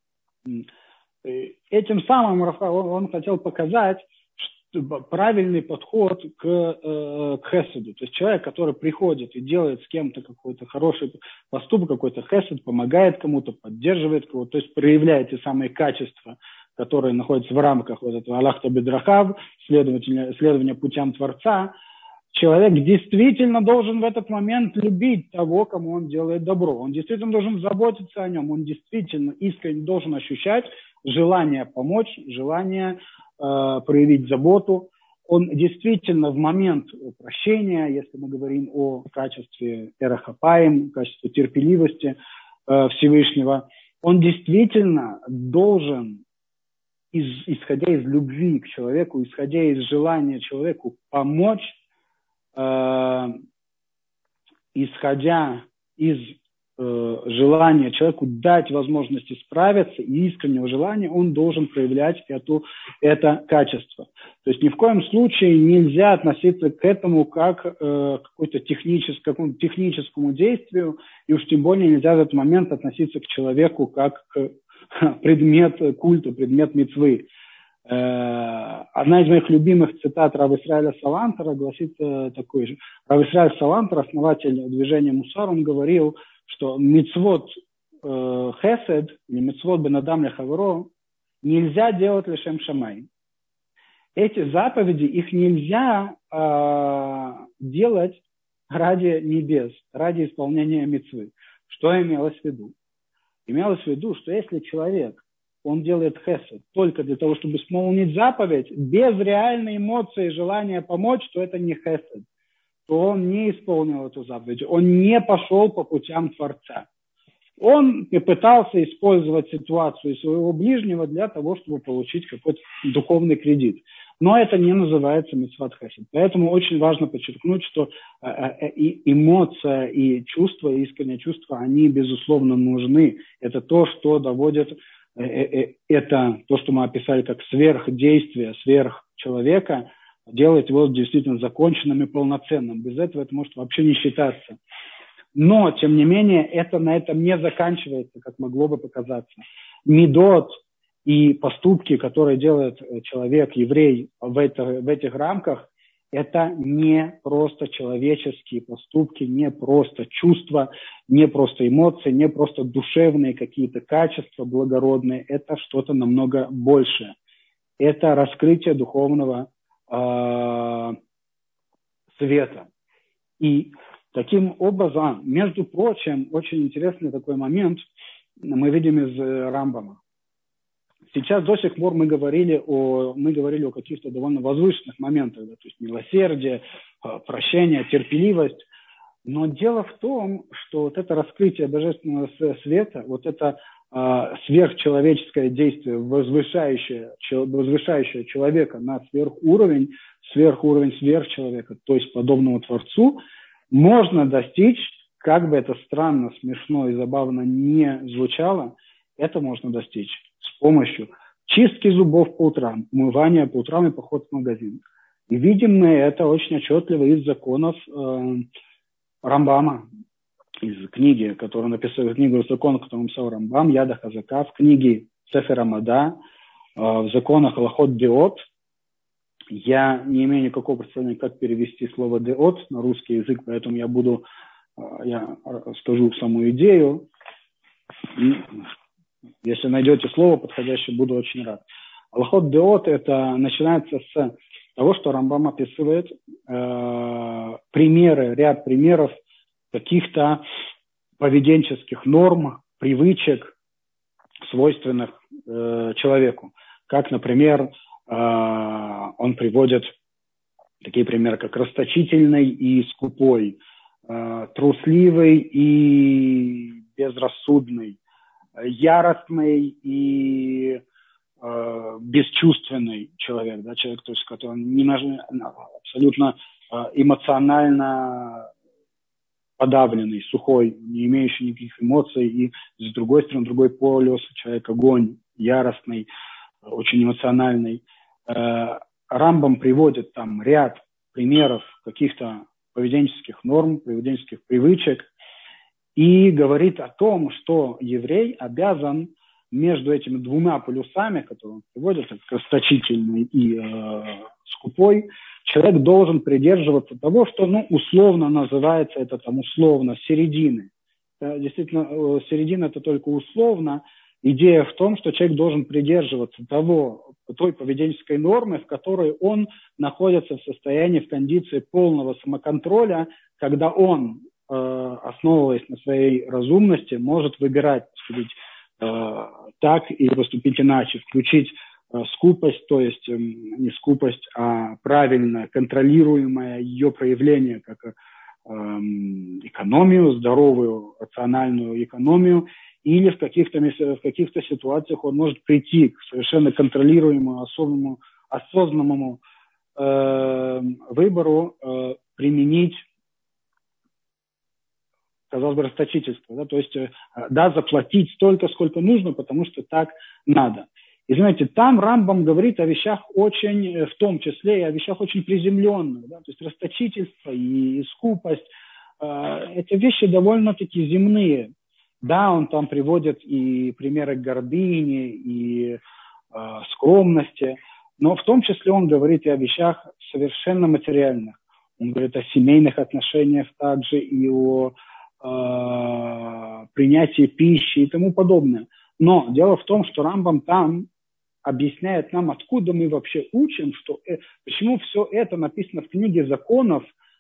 Этим самым Рав Хаим, он, он хотел показать правильный подход к, э, к хеседу. То есть человек, который приходит и делает с кем-то какой-то хороший поступок, какой-то хесед, помогает кому-то, поддерживает кого-то, то есть проявляет те самые качества, которые находятся в рамках вот этого Аллахта Бедрахав, следования, следования путям Творца, человек действительно должен в этот момент любить того, кому он делает добро. Он действительно должен заботиться о нем, он действительно искренне должен ощущать желание помочь, желание э, проявить заботу. Он действительно в момент прощения, если мы говорим о качестве эрахапаим, качестве терпеливости э, Всевышнего, он действительно должен, из, исходя из любви к человеку, исходя из желания человеку помочь, э, исходя из э, желания человеку дать возможность исправиться и искреннего желания, он должен проявлять эту, это качество. То есть ни в коем случае нельзя относиться к этому как э, к какой-то техническому, какому-то техническому действию, и уж тем более нельзя в этот момент относиться к человеку как к предмет культа, предмет мицвы. Одна из моих любимых цитат Рав Исраэля Салантера гласит такой же. Рав Исраэль Салантер, основатель движения Мусар, он говорил, что мицвот э, хесед, или мицвот бен адам лехаверо, нельзя делать лешем шамай. Эти заповеди, их нельзя э, делать ради небес, ради исполнения мицвы. Что имелось в виду? Имелось в виду, что если человек, он делает хесед только для того, чтобы исполнить заповедь, без реальной эмоции, желания помочь, то это не хесед. То он не исполнил эту заповедь, он не пошел по путям Творца. Он пытался использовать ситуацию своего ближнего для того, чтобы получить какой-то духовный кредит. Но это не называется мицват хесед. Поэтому очень важно подчеркнуть, что э, и эмоция, и чувства, и искреннее чувство, они, безусловно, нужны. Это то, что доводит, э, э, это то, что мы описали как сверхдействие, сверхчеловека, делает его действительно законченным и полноценным. Без этого это может вообще не считаться. Но, тем не менее, это на этом не заканчивается, как могло бы показаться. Мидот и поступки, которые делает человек, еврей в, это, в этих рамках, это не просто человеческие поступки, не просто чувства, не просто эмоции, не просто душевные какие-то качества благородные. Это что-то намного большее. Это раскрытие духовного э, света. И таким образом, между прочим, очень интересный такой момент мы видим из Рамбама. Сейчас до сих пор мы говорили о, мы говорили о каких-то довольно возвышенных моментах, да, то есть милосердие, прощение, терпеливость. Но дело в том, что вот это раскрытие божественного света, вот это э, сверхчеловеческое действие, возвышающее, возвышающее человека на сверхуровень, сверхуровень сверхчеловека, то есть подобного Творцу, можно достичь, как бы это странно, смешно и забавно не звучало, это можно достичь с помощью чистки зубов по утрам, умывания по утрам и поход в магазин. И видим мы это очень отчетливо из законов э, Рамбама, из книги, которую написал, книгу законов, которую написал Рамбам, Яда Хазака, в книге Сефер Амада, э, в законах Алахот Деот. Я не имею никакого представления, как перевести слово «деот» на русский язык, поэтому я буду, я скажу саму идею. И если найдете слово подходящее, буду очень рад. Алахот деот это начинается с того, что Рамбам описывает, э, примеры, ряд примеров каких-то поведенческих норм, привычек, свойственных э, человеку. Как, например, э, он приводит такие примеры, как расточительный и скупой, э, трусливый и безрассудный, яростный и э, бесчувственный человек, да, человек, то есть, который немножко, абсолютно э, эмоционально подавленный, сухой, не имеющий никаких эмоций, и с другой стороны, другой полюс, человек огонь, яростный, очень эмоциональный. Рамбам приводит там ряд примеров каких-то поведенческих норм, поведенческих привычек, и говорит о том, что еврей обязан между этими двумя полюсами, которые он приводит, как расточительный и э, скупой, человек должен придерживаться того, что, ну, условно называется это там условно середины. Да, действительно, середина это только условно. Идея в том, что человек должен придерживаться того, той поведенческой нормы, в которой он находится в состоянии, в кондиции полного самоконтроля, когда он, э, основываясь на своей разумности, может выбирать, сказать, э, так или поступить иначе, включить скупость, то есть не скупость, а правильно контролируемое ее проявление, как экономию, здоровую, рациональную экономию, или в каких-то, в каких-то ситуациях он может прийти к совершенно контролируемому, осознанному, осознанному э, выбору э, применить, казалось бы, расточительство, да, то есть, э, да, заплатить столько, сколько нужно, потому что так надо. И знаете, там Рамбам говорит о вещах очень, в том числе и о вещах очень приземленных, да, то есть расточительство и, и скупость. Э, это вещи довольно-таки земные. Да, он там приводит и примеры гордыни, и э, скромности, но в том числе он говорит и о вещах совершенно материальных. Он говорит о семейных отношениях также и о э, принятии пищи и тому подобное. Но дело в том, что Рамбам там объясняет нам, откуда мы вообще учим, что, э, почему все это написано в книге законов,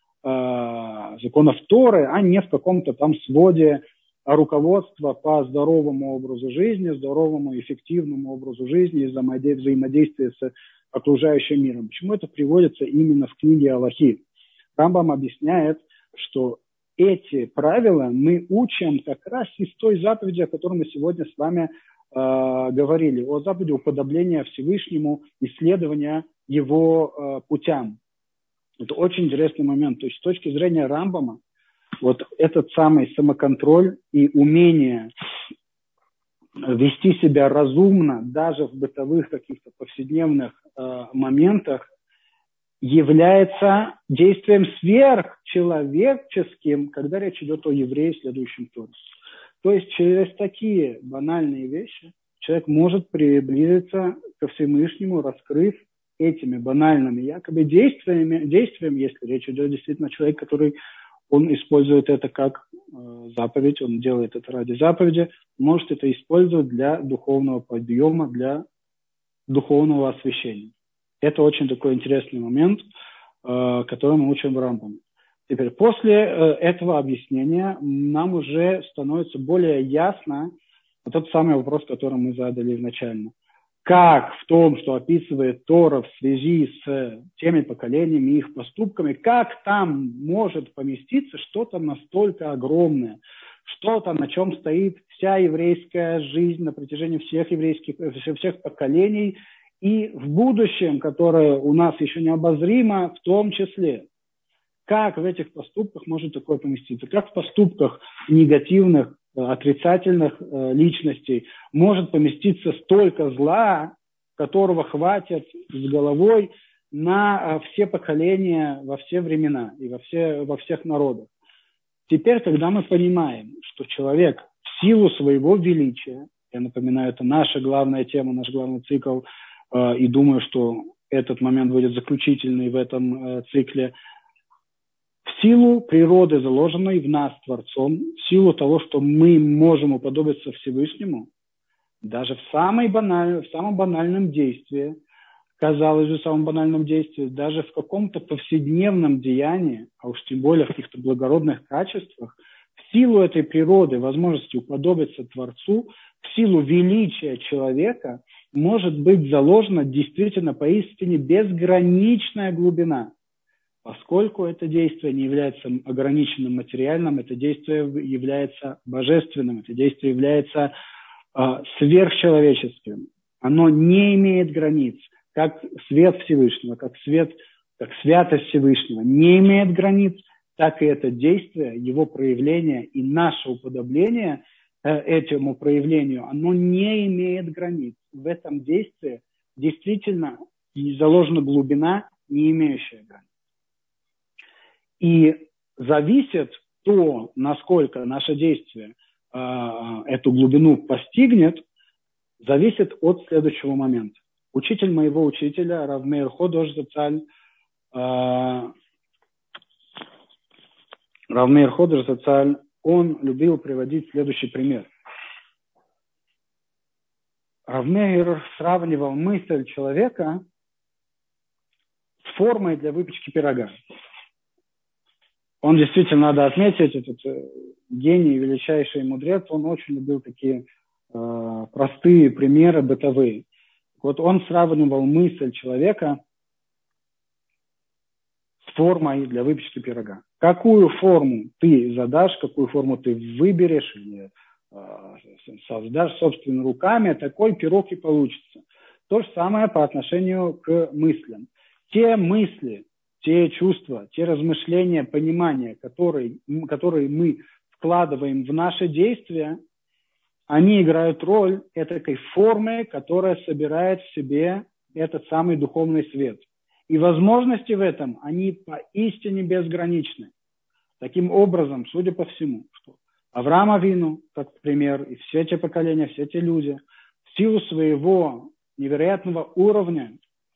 э, законов Торы, а не в каком-то там своде руководства по здоровому образу жизни, здоровому эффективному образу жизни и взаимодействия с окружающим миром. Почему это приводится именно в книге Алахи? Рамбам объясняет, что эти правила мы учим как раз из той заповеди, о которой мы сегодня с вами э, говорили, о заповеди уподобления Всевышнему, исследования его э, путям. Это очень интересный момент. То есть с точки зрения Рамбама, вот этот самый самоконтроль и умение вести себя разумно даже в бытовых каких-то повседневных э, моментах является действием сверхчеловеческим, когда речь идет о еврее, следующем Торе. То есть через такие банальные вещи человек может приблизиться ко Всевышнему, раскрыв этими банальными якобы действиями, действиями, если речь идет действительно о человеке, который он использует это как э, заповедь, он делает это ради заповеди, может это использовать для духовного подъема, для духовного освящения. Это очень такой интересный момент, э, который мы учим в Рамбаме. Теперь, после э, этого объяснения нам уже становится более ясно вот тот самый вопрос, который мы задали изначально. Как в том, что описывает Тора в связи с теми поколениями и их поступками, как там может поместиться что-то настолько огромное, что-то, на чем стоит вся еврейская жизнь на протяжении всех еврейских, всех поколений, и в будущем, которое у нас еще не обозримо, в том числе. Как в этих поступках может такое поместиться? Как в поступках негативных, отрицательных э, личностей может поместиться столько зла, которого хватит с головой на э, все поколения, во все времена и во, все, во всех народах. Теперь, когда мы понимаем, что человек в силу своего величия, я напоминаю, это наша главная тема, наш главный цикл, э, и думаю, что этот момент будет заключительный в этом э, цикле, в силу природы, заложенной в нас Творцом, в силу того, что мы можем уподобиться Всевышнему, даже в, самой баналь... в самом банальном действии, казалось бы, самом банальном действии, даже в каком-то повседневном деянии, а уж тем более в каких-то благородных качествах, в силу этой природы, возможности уподобиться Творцу, в силу величия человека, может быть заложена действительно поистине безграничная глубина. Поскольку это действие не является ограниченным материальным, это действие является божественным, это действие является э, сверхчеловеческим. Оно не имеет границ, как свет Всевышнего, как свет, как святость Всевышнего не имеет границ, так и это действие, его проявление и наше уподобление э, этому проявлению, оно не имеет границ. В этом действии действительно заложена глубина, не имеющая границ. И зависит то, насколько наше действие э, эту глубину постигнет, зависит от следующего момента. Учитель моего учителя, Рав Меир Ходеш Зацаль, э, Рав Меир Ходеш Зацаль, он любил приводить следующий пример. Рав Меир сравнивал мысль человека с формой для выпечки пирога. Он действительно, надо отметить, этот гений, величайший мудрец, он очень любил такие э, простые примеры бытовые. Вот он сравнивал мысль человека с формой для выпечки пирога. Какую форму ты задашь, какую форму ты выберешь или э, создашь собственными руками, такой пирог и получится. То же самое по отношению к мыслям. Те мысли, те чувства, те размышления, понимания, которые, которые мы вкладываем в наши действия, они играют роль этой формы, которая собирает в себе этот самый духовный свет. И возможности в этом, они поистине безграничны. Таким образом, судя по всему, что Авраам Авину, как пример, и все те поколения, все те люди, в силу своего невероятного уровня,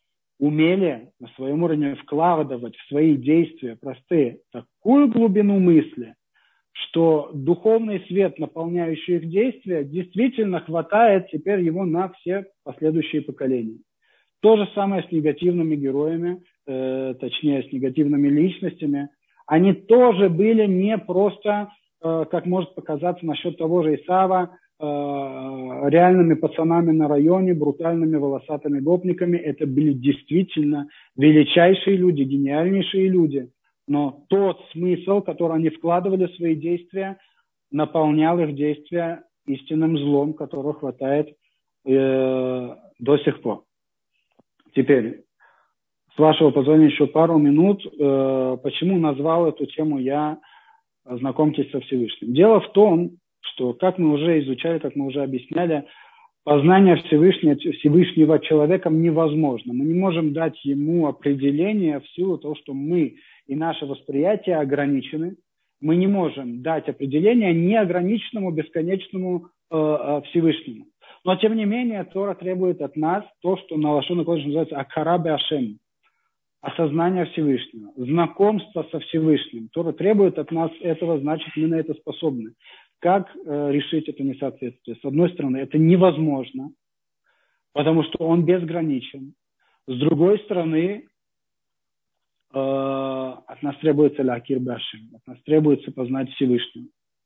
умели на своем уровне вкладывать в свои действия простые такую глубину мысли, что духовный свет, наполняющий их действия, действительно хватает теперь его на все последующие поколения. То же самое с негативными героями, э, точнее с негативными личностями. Они тоже были не просто, э, как может показаться насчет того же Исава, э, реальными пацанами на районе, брутальными волосатыми гопниками. Это были действительно величайшие люди, гениальнейшие люди. Но тот смысл, который они вкладывали в свои действия, наполнял их действия истинным злом, которого хватает э, до сих пор. Теперь, с вашего позволения, еще пару минут. Э, почему назвал эту тему я «Знакомьтесь со Всевышним». Дело в том, что, как мы уже изучали, как мы уже объясняли, познание Всевышнего, Всевышнего человеком невозможно. Мы не можем дать ему определение в силу того, что мы и наше восприятие ограничены. Мы не можем дать определение неограниченному, бесконечному э, Всевышнему. Но, тем не менее, Тора требует от нас то, что на лашон кодеш называется «акара бе-ашем», осознание Всевышнего, знакомство со Всевышним. Тора требует от нас этого, значит, мы на это способны. Как э, решить это несоответствие? С одной стороны, это невозможно, потому что он безграничен. С другой стороны, э, от нас требуется лакир башим, от нас требуется познать Всевышнего.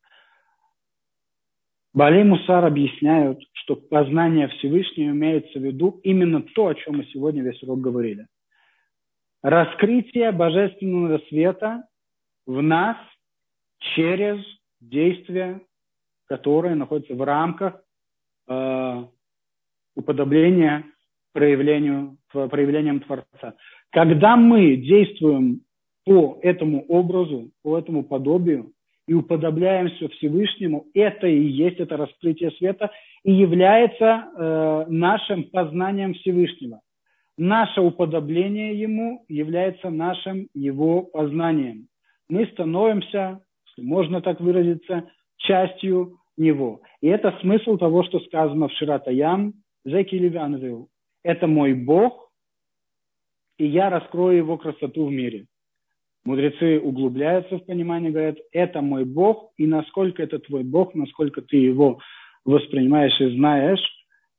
Баалей Мусар объясняют, что познание Всевышнего имеется в виду именно то, о чем мы сегодня весь урок говорили. Раскрытие божественного света в нас через действия, которые находятся в рамках э, уподобления проявлению, проявлением Творца. Когда мы действуем по этому образу, по этому подобию и уподобляемся Всевышнему, это и есть это раскрытие света и является э, нашим познанием Всевышнего. Наше уподобление Ему является нашим Его познанием. Мы становимся, если можно так выразиться, частью Него. И это смысл того, что сказано в Шират Аям, «Зеки ливянвил». Это мой Бог, и я раскрою Его красоту в мире. Мудрецы углубляются в понимание, говорят, это мой Бог, и насколько это твой Бог, насколько ты Его воспринимаешь и знаешь,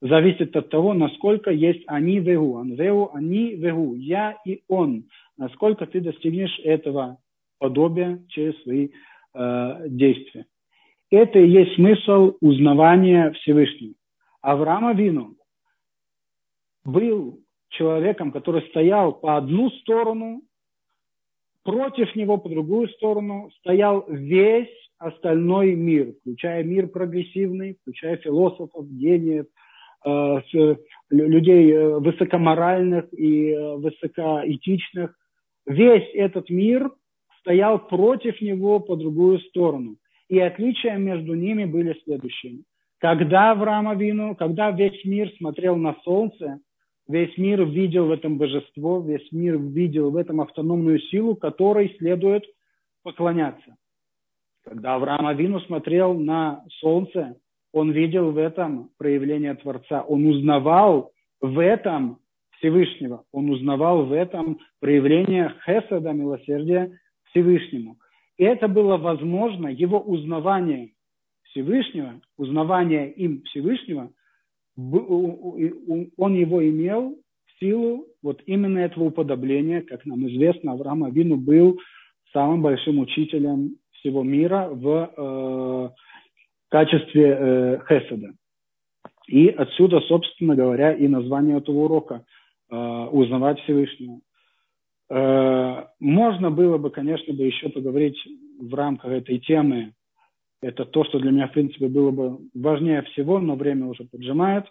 зависит от того, насколько есть они вегу. Анвеу, они вегу. Я и он. Насколько ты достигнешь этого подобия через свои э, действия. Это и есть смысл узнавания Всевышнего. Авраам Авину был человеком, который стоял по одну сторону, против него по другую сторону стоял весь остальной мир, включая мир прогрессивный, включая философов, гениев, э, с, людей высокоморальных и э, высокоэтичных. Весь этот мир стоял против него по другую сторону. И отличия между ними были следующими. Когда Авраам Авину, когда весь мир смотрел на солнце, весь мир видел в этом божество, весь мир видел в этом автономную силу, которой следует поклоняться. Когда Авраам Авину смотрел на солнце, он видел в этом проявление Творца. Он узнавал в этом Всевышнего. Он узнавал в этом проявление хеседа, милосердия Всевышнему. И это было возможно, его узнавание Всевышнего, узнавание им Всевышнего, он его имел в силу вот именно этого уподобления. Как нам известно, Авраам Авину был самым большим учителем всего мира в э, качестве э, хеседа. И отсюда, собственно говоря, и название этого урока э, «Узнавать Всевышнего». Э, можно было бы, конечно, бы еще поговорить в рамках этой темы. Это то, что для меня, в принципе, было бы важнее всего, но время уже поджимает.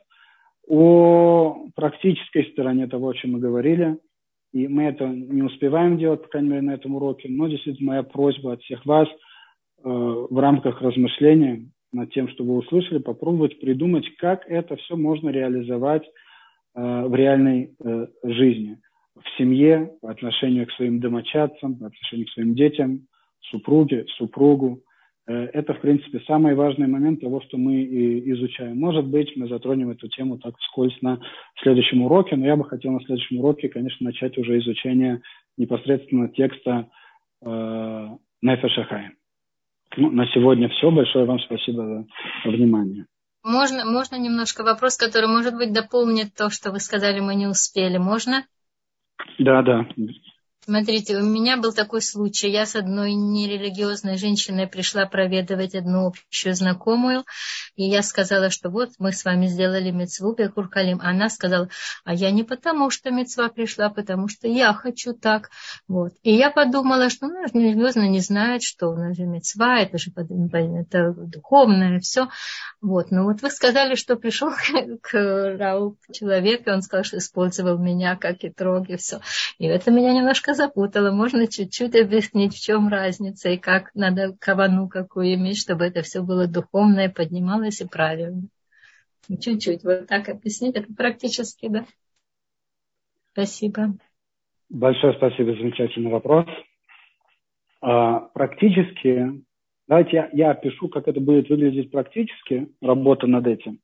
О практической стороне того, о чем мы говорили. И мы это не успеваем делать, по крайней мере, на этом уроке. Но действительно моя просьба от всех вас э, в рамках размышления над тем, что вы услышали, попробовать придумать, как это все можно реализовать э, в реальной э, жизни. В семье, по отношению к своим домочадцам, по отношению к своим детям, супруге, супругу. Это, в принципе, самый важный момент того, что мы и изучаем. Может быть, мы затронем эту тему так вскользь на следующем уроке, но я бы хотел на следующем уроке, конечно, начать уже изучение непосредственно текста э, Нефеш ха-Хаим. Ну, на сегодня все. Большое вам спасибо за внимание. Можно, можно немножко вопрос, который, может быть, дополнит то, что вы сказали, мы не успели. Можно? Да, да. Смотрите, у меня был такой случай. Я с одной нерелигиозной женщиной пришла проведывать одну общую знакомую. И я сказала, что вот мы с вами сделали мицву Бикур Колим. Она сказала, а я не потому, что мицва пришла, потому что я хочу так. Вот. И я подумала, что ну, нерелигиозно не знает, что у нас же мицва, это же это духовное, все. Вот. Но вот вы сказали, что пришел к, к Рау человек, и он сказал, что использовал меня как и трог, и все. И это меня немножко запутало. Можно чуть-чуть объяснить, в чем разница и как надо кавану какую иметь, чтобы это все было духовное, поднималось и правильно. Чуть-чуть вот так объяснить, это практически, да. Спасибо. Большое спасибо, замечательный вопрос. А, практически, давайте я, я опишу, как это будет выглядеть практически, работа над этим.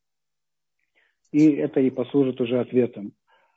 И это и послужит уже ответом.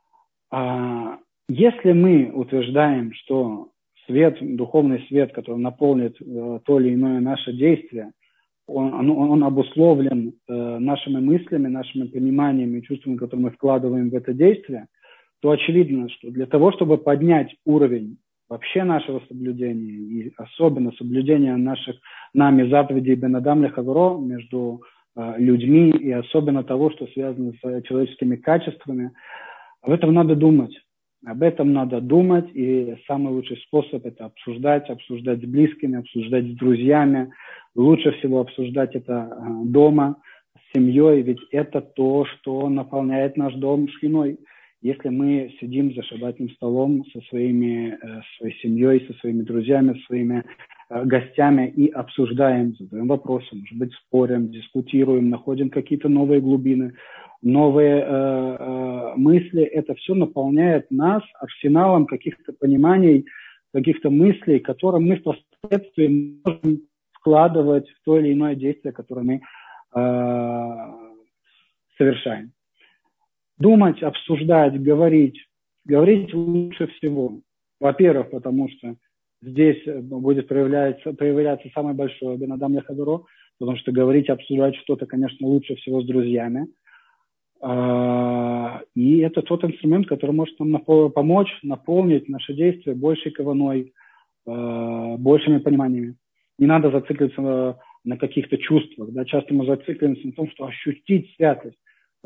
А, Если мы утверждаем, что свет, духовный свет, который наполнит э, то или иное наше действие, он, он, он обусловлен э, нашими мыслями, нашими пониманиями, чувствами, которые мы вкладываем в это действие, то очевидно, что для того, чтобы поднять уровень вообще нашего соблюдения, и особенно соблюдения наших нами заповедей Бен Адам ле-Хаверо между э, людьми, и особенно того, что связано с человеческими качествами, об этом надо думать. Об этом надо думать, и самый лучший способ – это обсуждать, обсуждать с близкими, обсуждать с друзьями. Лучше всего обсуждать это дома, с семьей, ведь это то, что наполняет наш дом шхиной. Если мы сидим за шаббатным столом со своими, своей семьей, со своими друзьями, со своими гостями и обсуждаем, задаем вопросы, может быть, спорим, дискутируем, находим какие-то новые глубины, новые э, э, мысли, это все наполняет нас арсеналом каких-то пониманий, каких-то мыслей, которые мы впоследствии можем вкладывать в то или иное действие, которое мы э, совершаем. Думать, обсуждать, говорить. Говорить лучше всего. Во-первых, потому что здесь будет проявляться, проявляться самое большое Бен Адам ле-Хаверо, потому что говорить, обсуждать что-то, конечно, лучше всего с друзьями. И это тот инструмент, который может нам помочь наполнить наши действия большей каваной, большими пониманиями. Не надо зацикливаться на, на каких-то чувствах. Да? Часто мы зацикливаемся на том, что ощутить святость.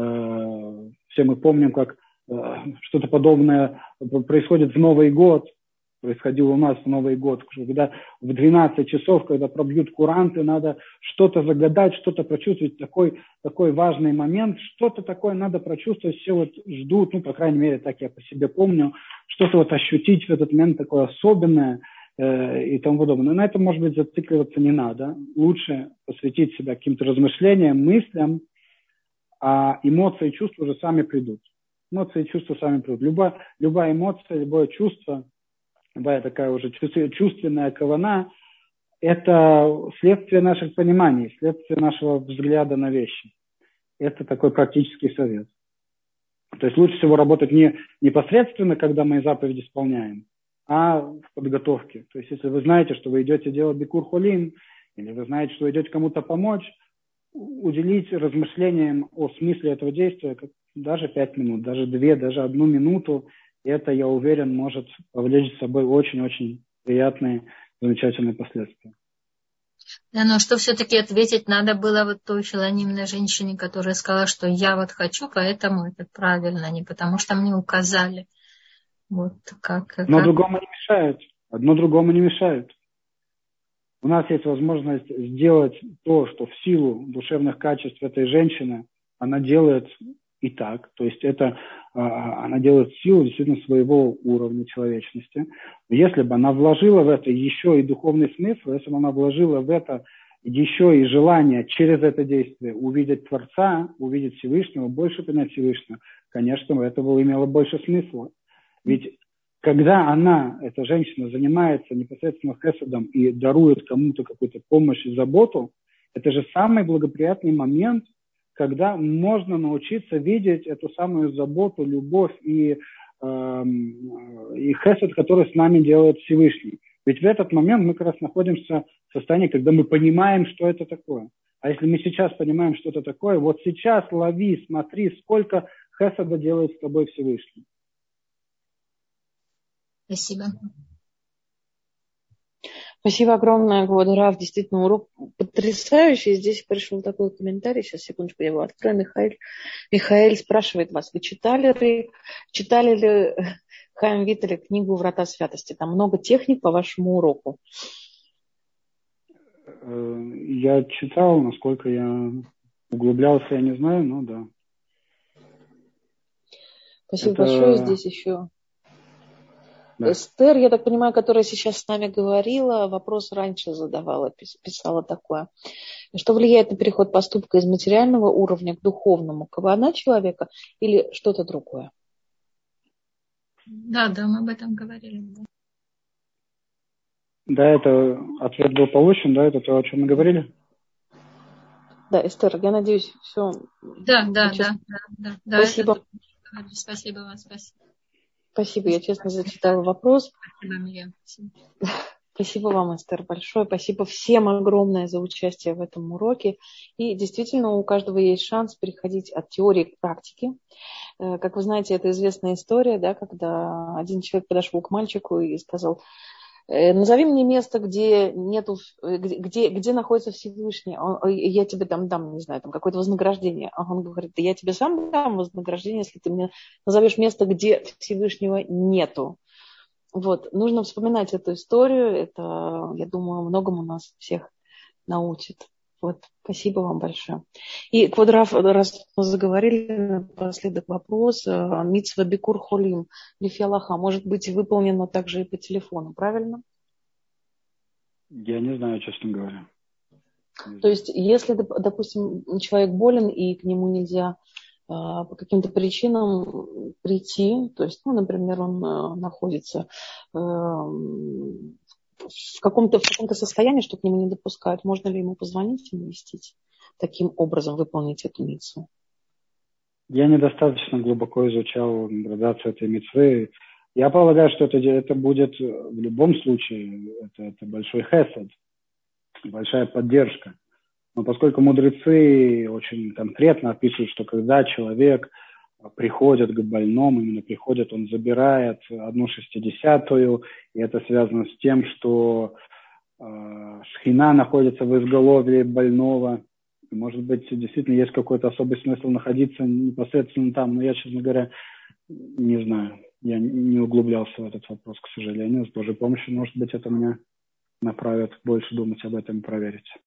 Все мы помним, как что-то подобное происходит в Новый год. Происходило у нас в Новый год, когда в двенадцать часов, когда пробьют куранты, надо что-то загадать, что-то прочувствовать, такой, такой важный момент, что-то такое надо прочувствовать, все вот ждут, ну, по крайней мере, так я по себе помню, что-то вот ощутить в этот момент такое особенное э, и тому подобное. Но на этом, может быть, зацикливаться не надо. Лучше посвятить себя каким-то размышлениям, мыслям, а эмоции и чувства уже сами придут. Эмоции и чувства сами придут. Любая, любая эмоция, любое чувство, любая такая уже чувственная кавана – это следствие наших пониманий, следствие нашего взгляда на вещи. Это такой практический совет. То есть лучше всего работать не непосредственно, когда мы заповедь исполняем, а в подготовке. То есть если вы знаете, что вы идете делать бикур холим, или вы знаете, что вы идете кому-то помочь, уделить размышлениям о смысле этого действия даже пять минут, даже две, даже одну минуту. Это, я уверен, может повлечь за собой очень-очень приятные, замечательные последствия. Да, но что все-таки ответить надо было вот той филонимной женщине, которая сказала, что я вот хочу, поэтому это правильно, не потому что мне указали. Вот как, как... Одно другому не мешает. Одно другому не мешает. У нас есть возможность сделать то, что в силу душевных качеств этой женщины она делает и так. То есть это она делает в силу действительно своего уровня человечности. Если бы она вложила в это еще и духовный смысл, если бы она вложила в это еще и желание через это действие увидеть Творца, увидеть Всевышнего, больше понять Всевышнего, конечно, это бы имело больше смысла. Ведь когда она, эта женщина, занимается непосредственно хесадом и дарует кому-то какую-то помощь и заботу, это же самый благоприятный момент, когда можно научиться видеть эту самую заботу, любовь и, э, и хесед, который с нами делает Всевышний. Ведь в этот момент мы как раз находимся в состоянии, когда мы понимаем, что это такое. А если мы сейчас понимаем, что это такое, вот сейчас лови, смотри, сколько хеседа делает с тобой Всевышний. Спасибо. Спасибо огромное, Гводрав. Действительно, урок потрясающий. Здесь пришел такой комментарий. Сейчас, секундочку, я его открою. Михаил, Михаил спрашивает вас, вы читали ли, читали ли Хаим Виттеля книгу «Врата святости»? Там много техник по вашему уроку. Я читал, насколько я углублялся, я не знаю, но да. Спасибо Это... большое. Здесь еще... Да. Эстер, я так понимаю, которая сейчас с нами говорила, вопрос раньше задавала, писала такое. Что влияет на переход поступка из материального уровня к духовному? Кавана человека или что-то другое? Да, да, мы об этом говорили. Да, это ответ был получен, да, это то, о чем мы говорили? Да, Эстер, я надеюсь, все. Да, да, да, да, да, да. Спасибо. Это... Спасибо вам, спасибо. Спасибо, я честно зачитала вопрос. Спасибо, Мирьям. Спасибо вам, Эстер, большое. Спасибо всем огромное за участие в этом уроке. И действительно, у каждого есть шанс переходить от теории к практике. Как вы знаете, это известная история, да, когда один человек подошел к мальчику и сказал: назови мне место, где нету, где, где находится Всевышний. Он, я тебе там дам, не знаю, там какое-то вознаграждение. А он говорит: да я тебе сам дам вознаграждение, если ты мне назовешь место, где Всевышнего нету. Вот. Нужно вспоминать эту историю. Это, я думаю, многому нас всех научит. Вот. Спасибо вам большое. И, Квадрав, раз мы заговорили, напоследок вопрос. Мицва бикур холим лифи Аллаха может быть выполнена также и по телефону, правильно? Я не знаю, честно говоря. То есть, если, допустим, человек болен и к нему нельзя по каким-то причинам прийти, то есть, ну, например, он находится в каком-то, в каком-то состоянии, что к нему не допускают, можно ли ему позвонить и навестить, таким образом выполнить эту мицву? Я недостаточно глубоко изучал градацию этой мицвы. Я полагаю, что это, это будет в любом случае, это, это большой хесед, большая поддержка. Но поскольку мудрецы очень конкретно описывают, что когда человек приходит к больному, именно приходит, он забирает одну шестидесятую, и это связано с тем, что э, шхина находится в изголовье больного. Может быть, действительно есть какой-то особый смысл находиться непосредственно там, но я, честно говоря, не знаю. Я не углублялся в этот вопрос, к сожалению. С Божьей помощью, может быть, это меня направит больше думать об этом и проверить.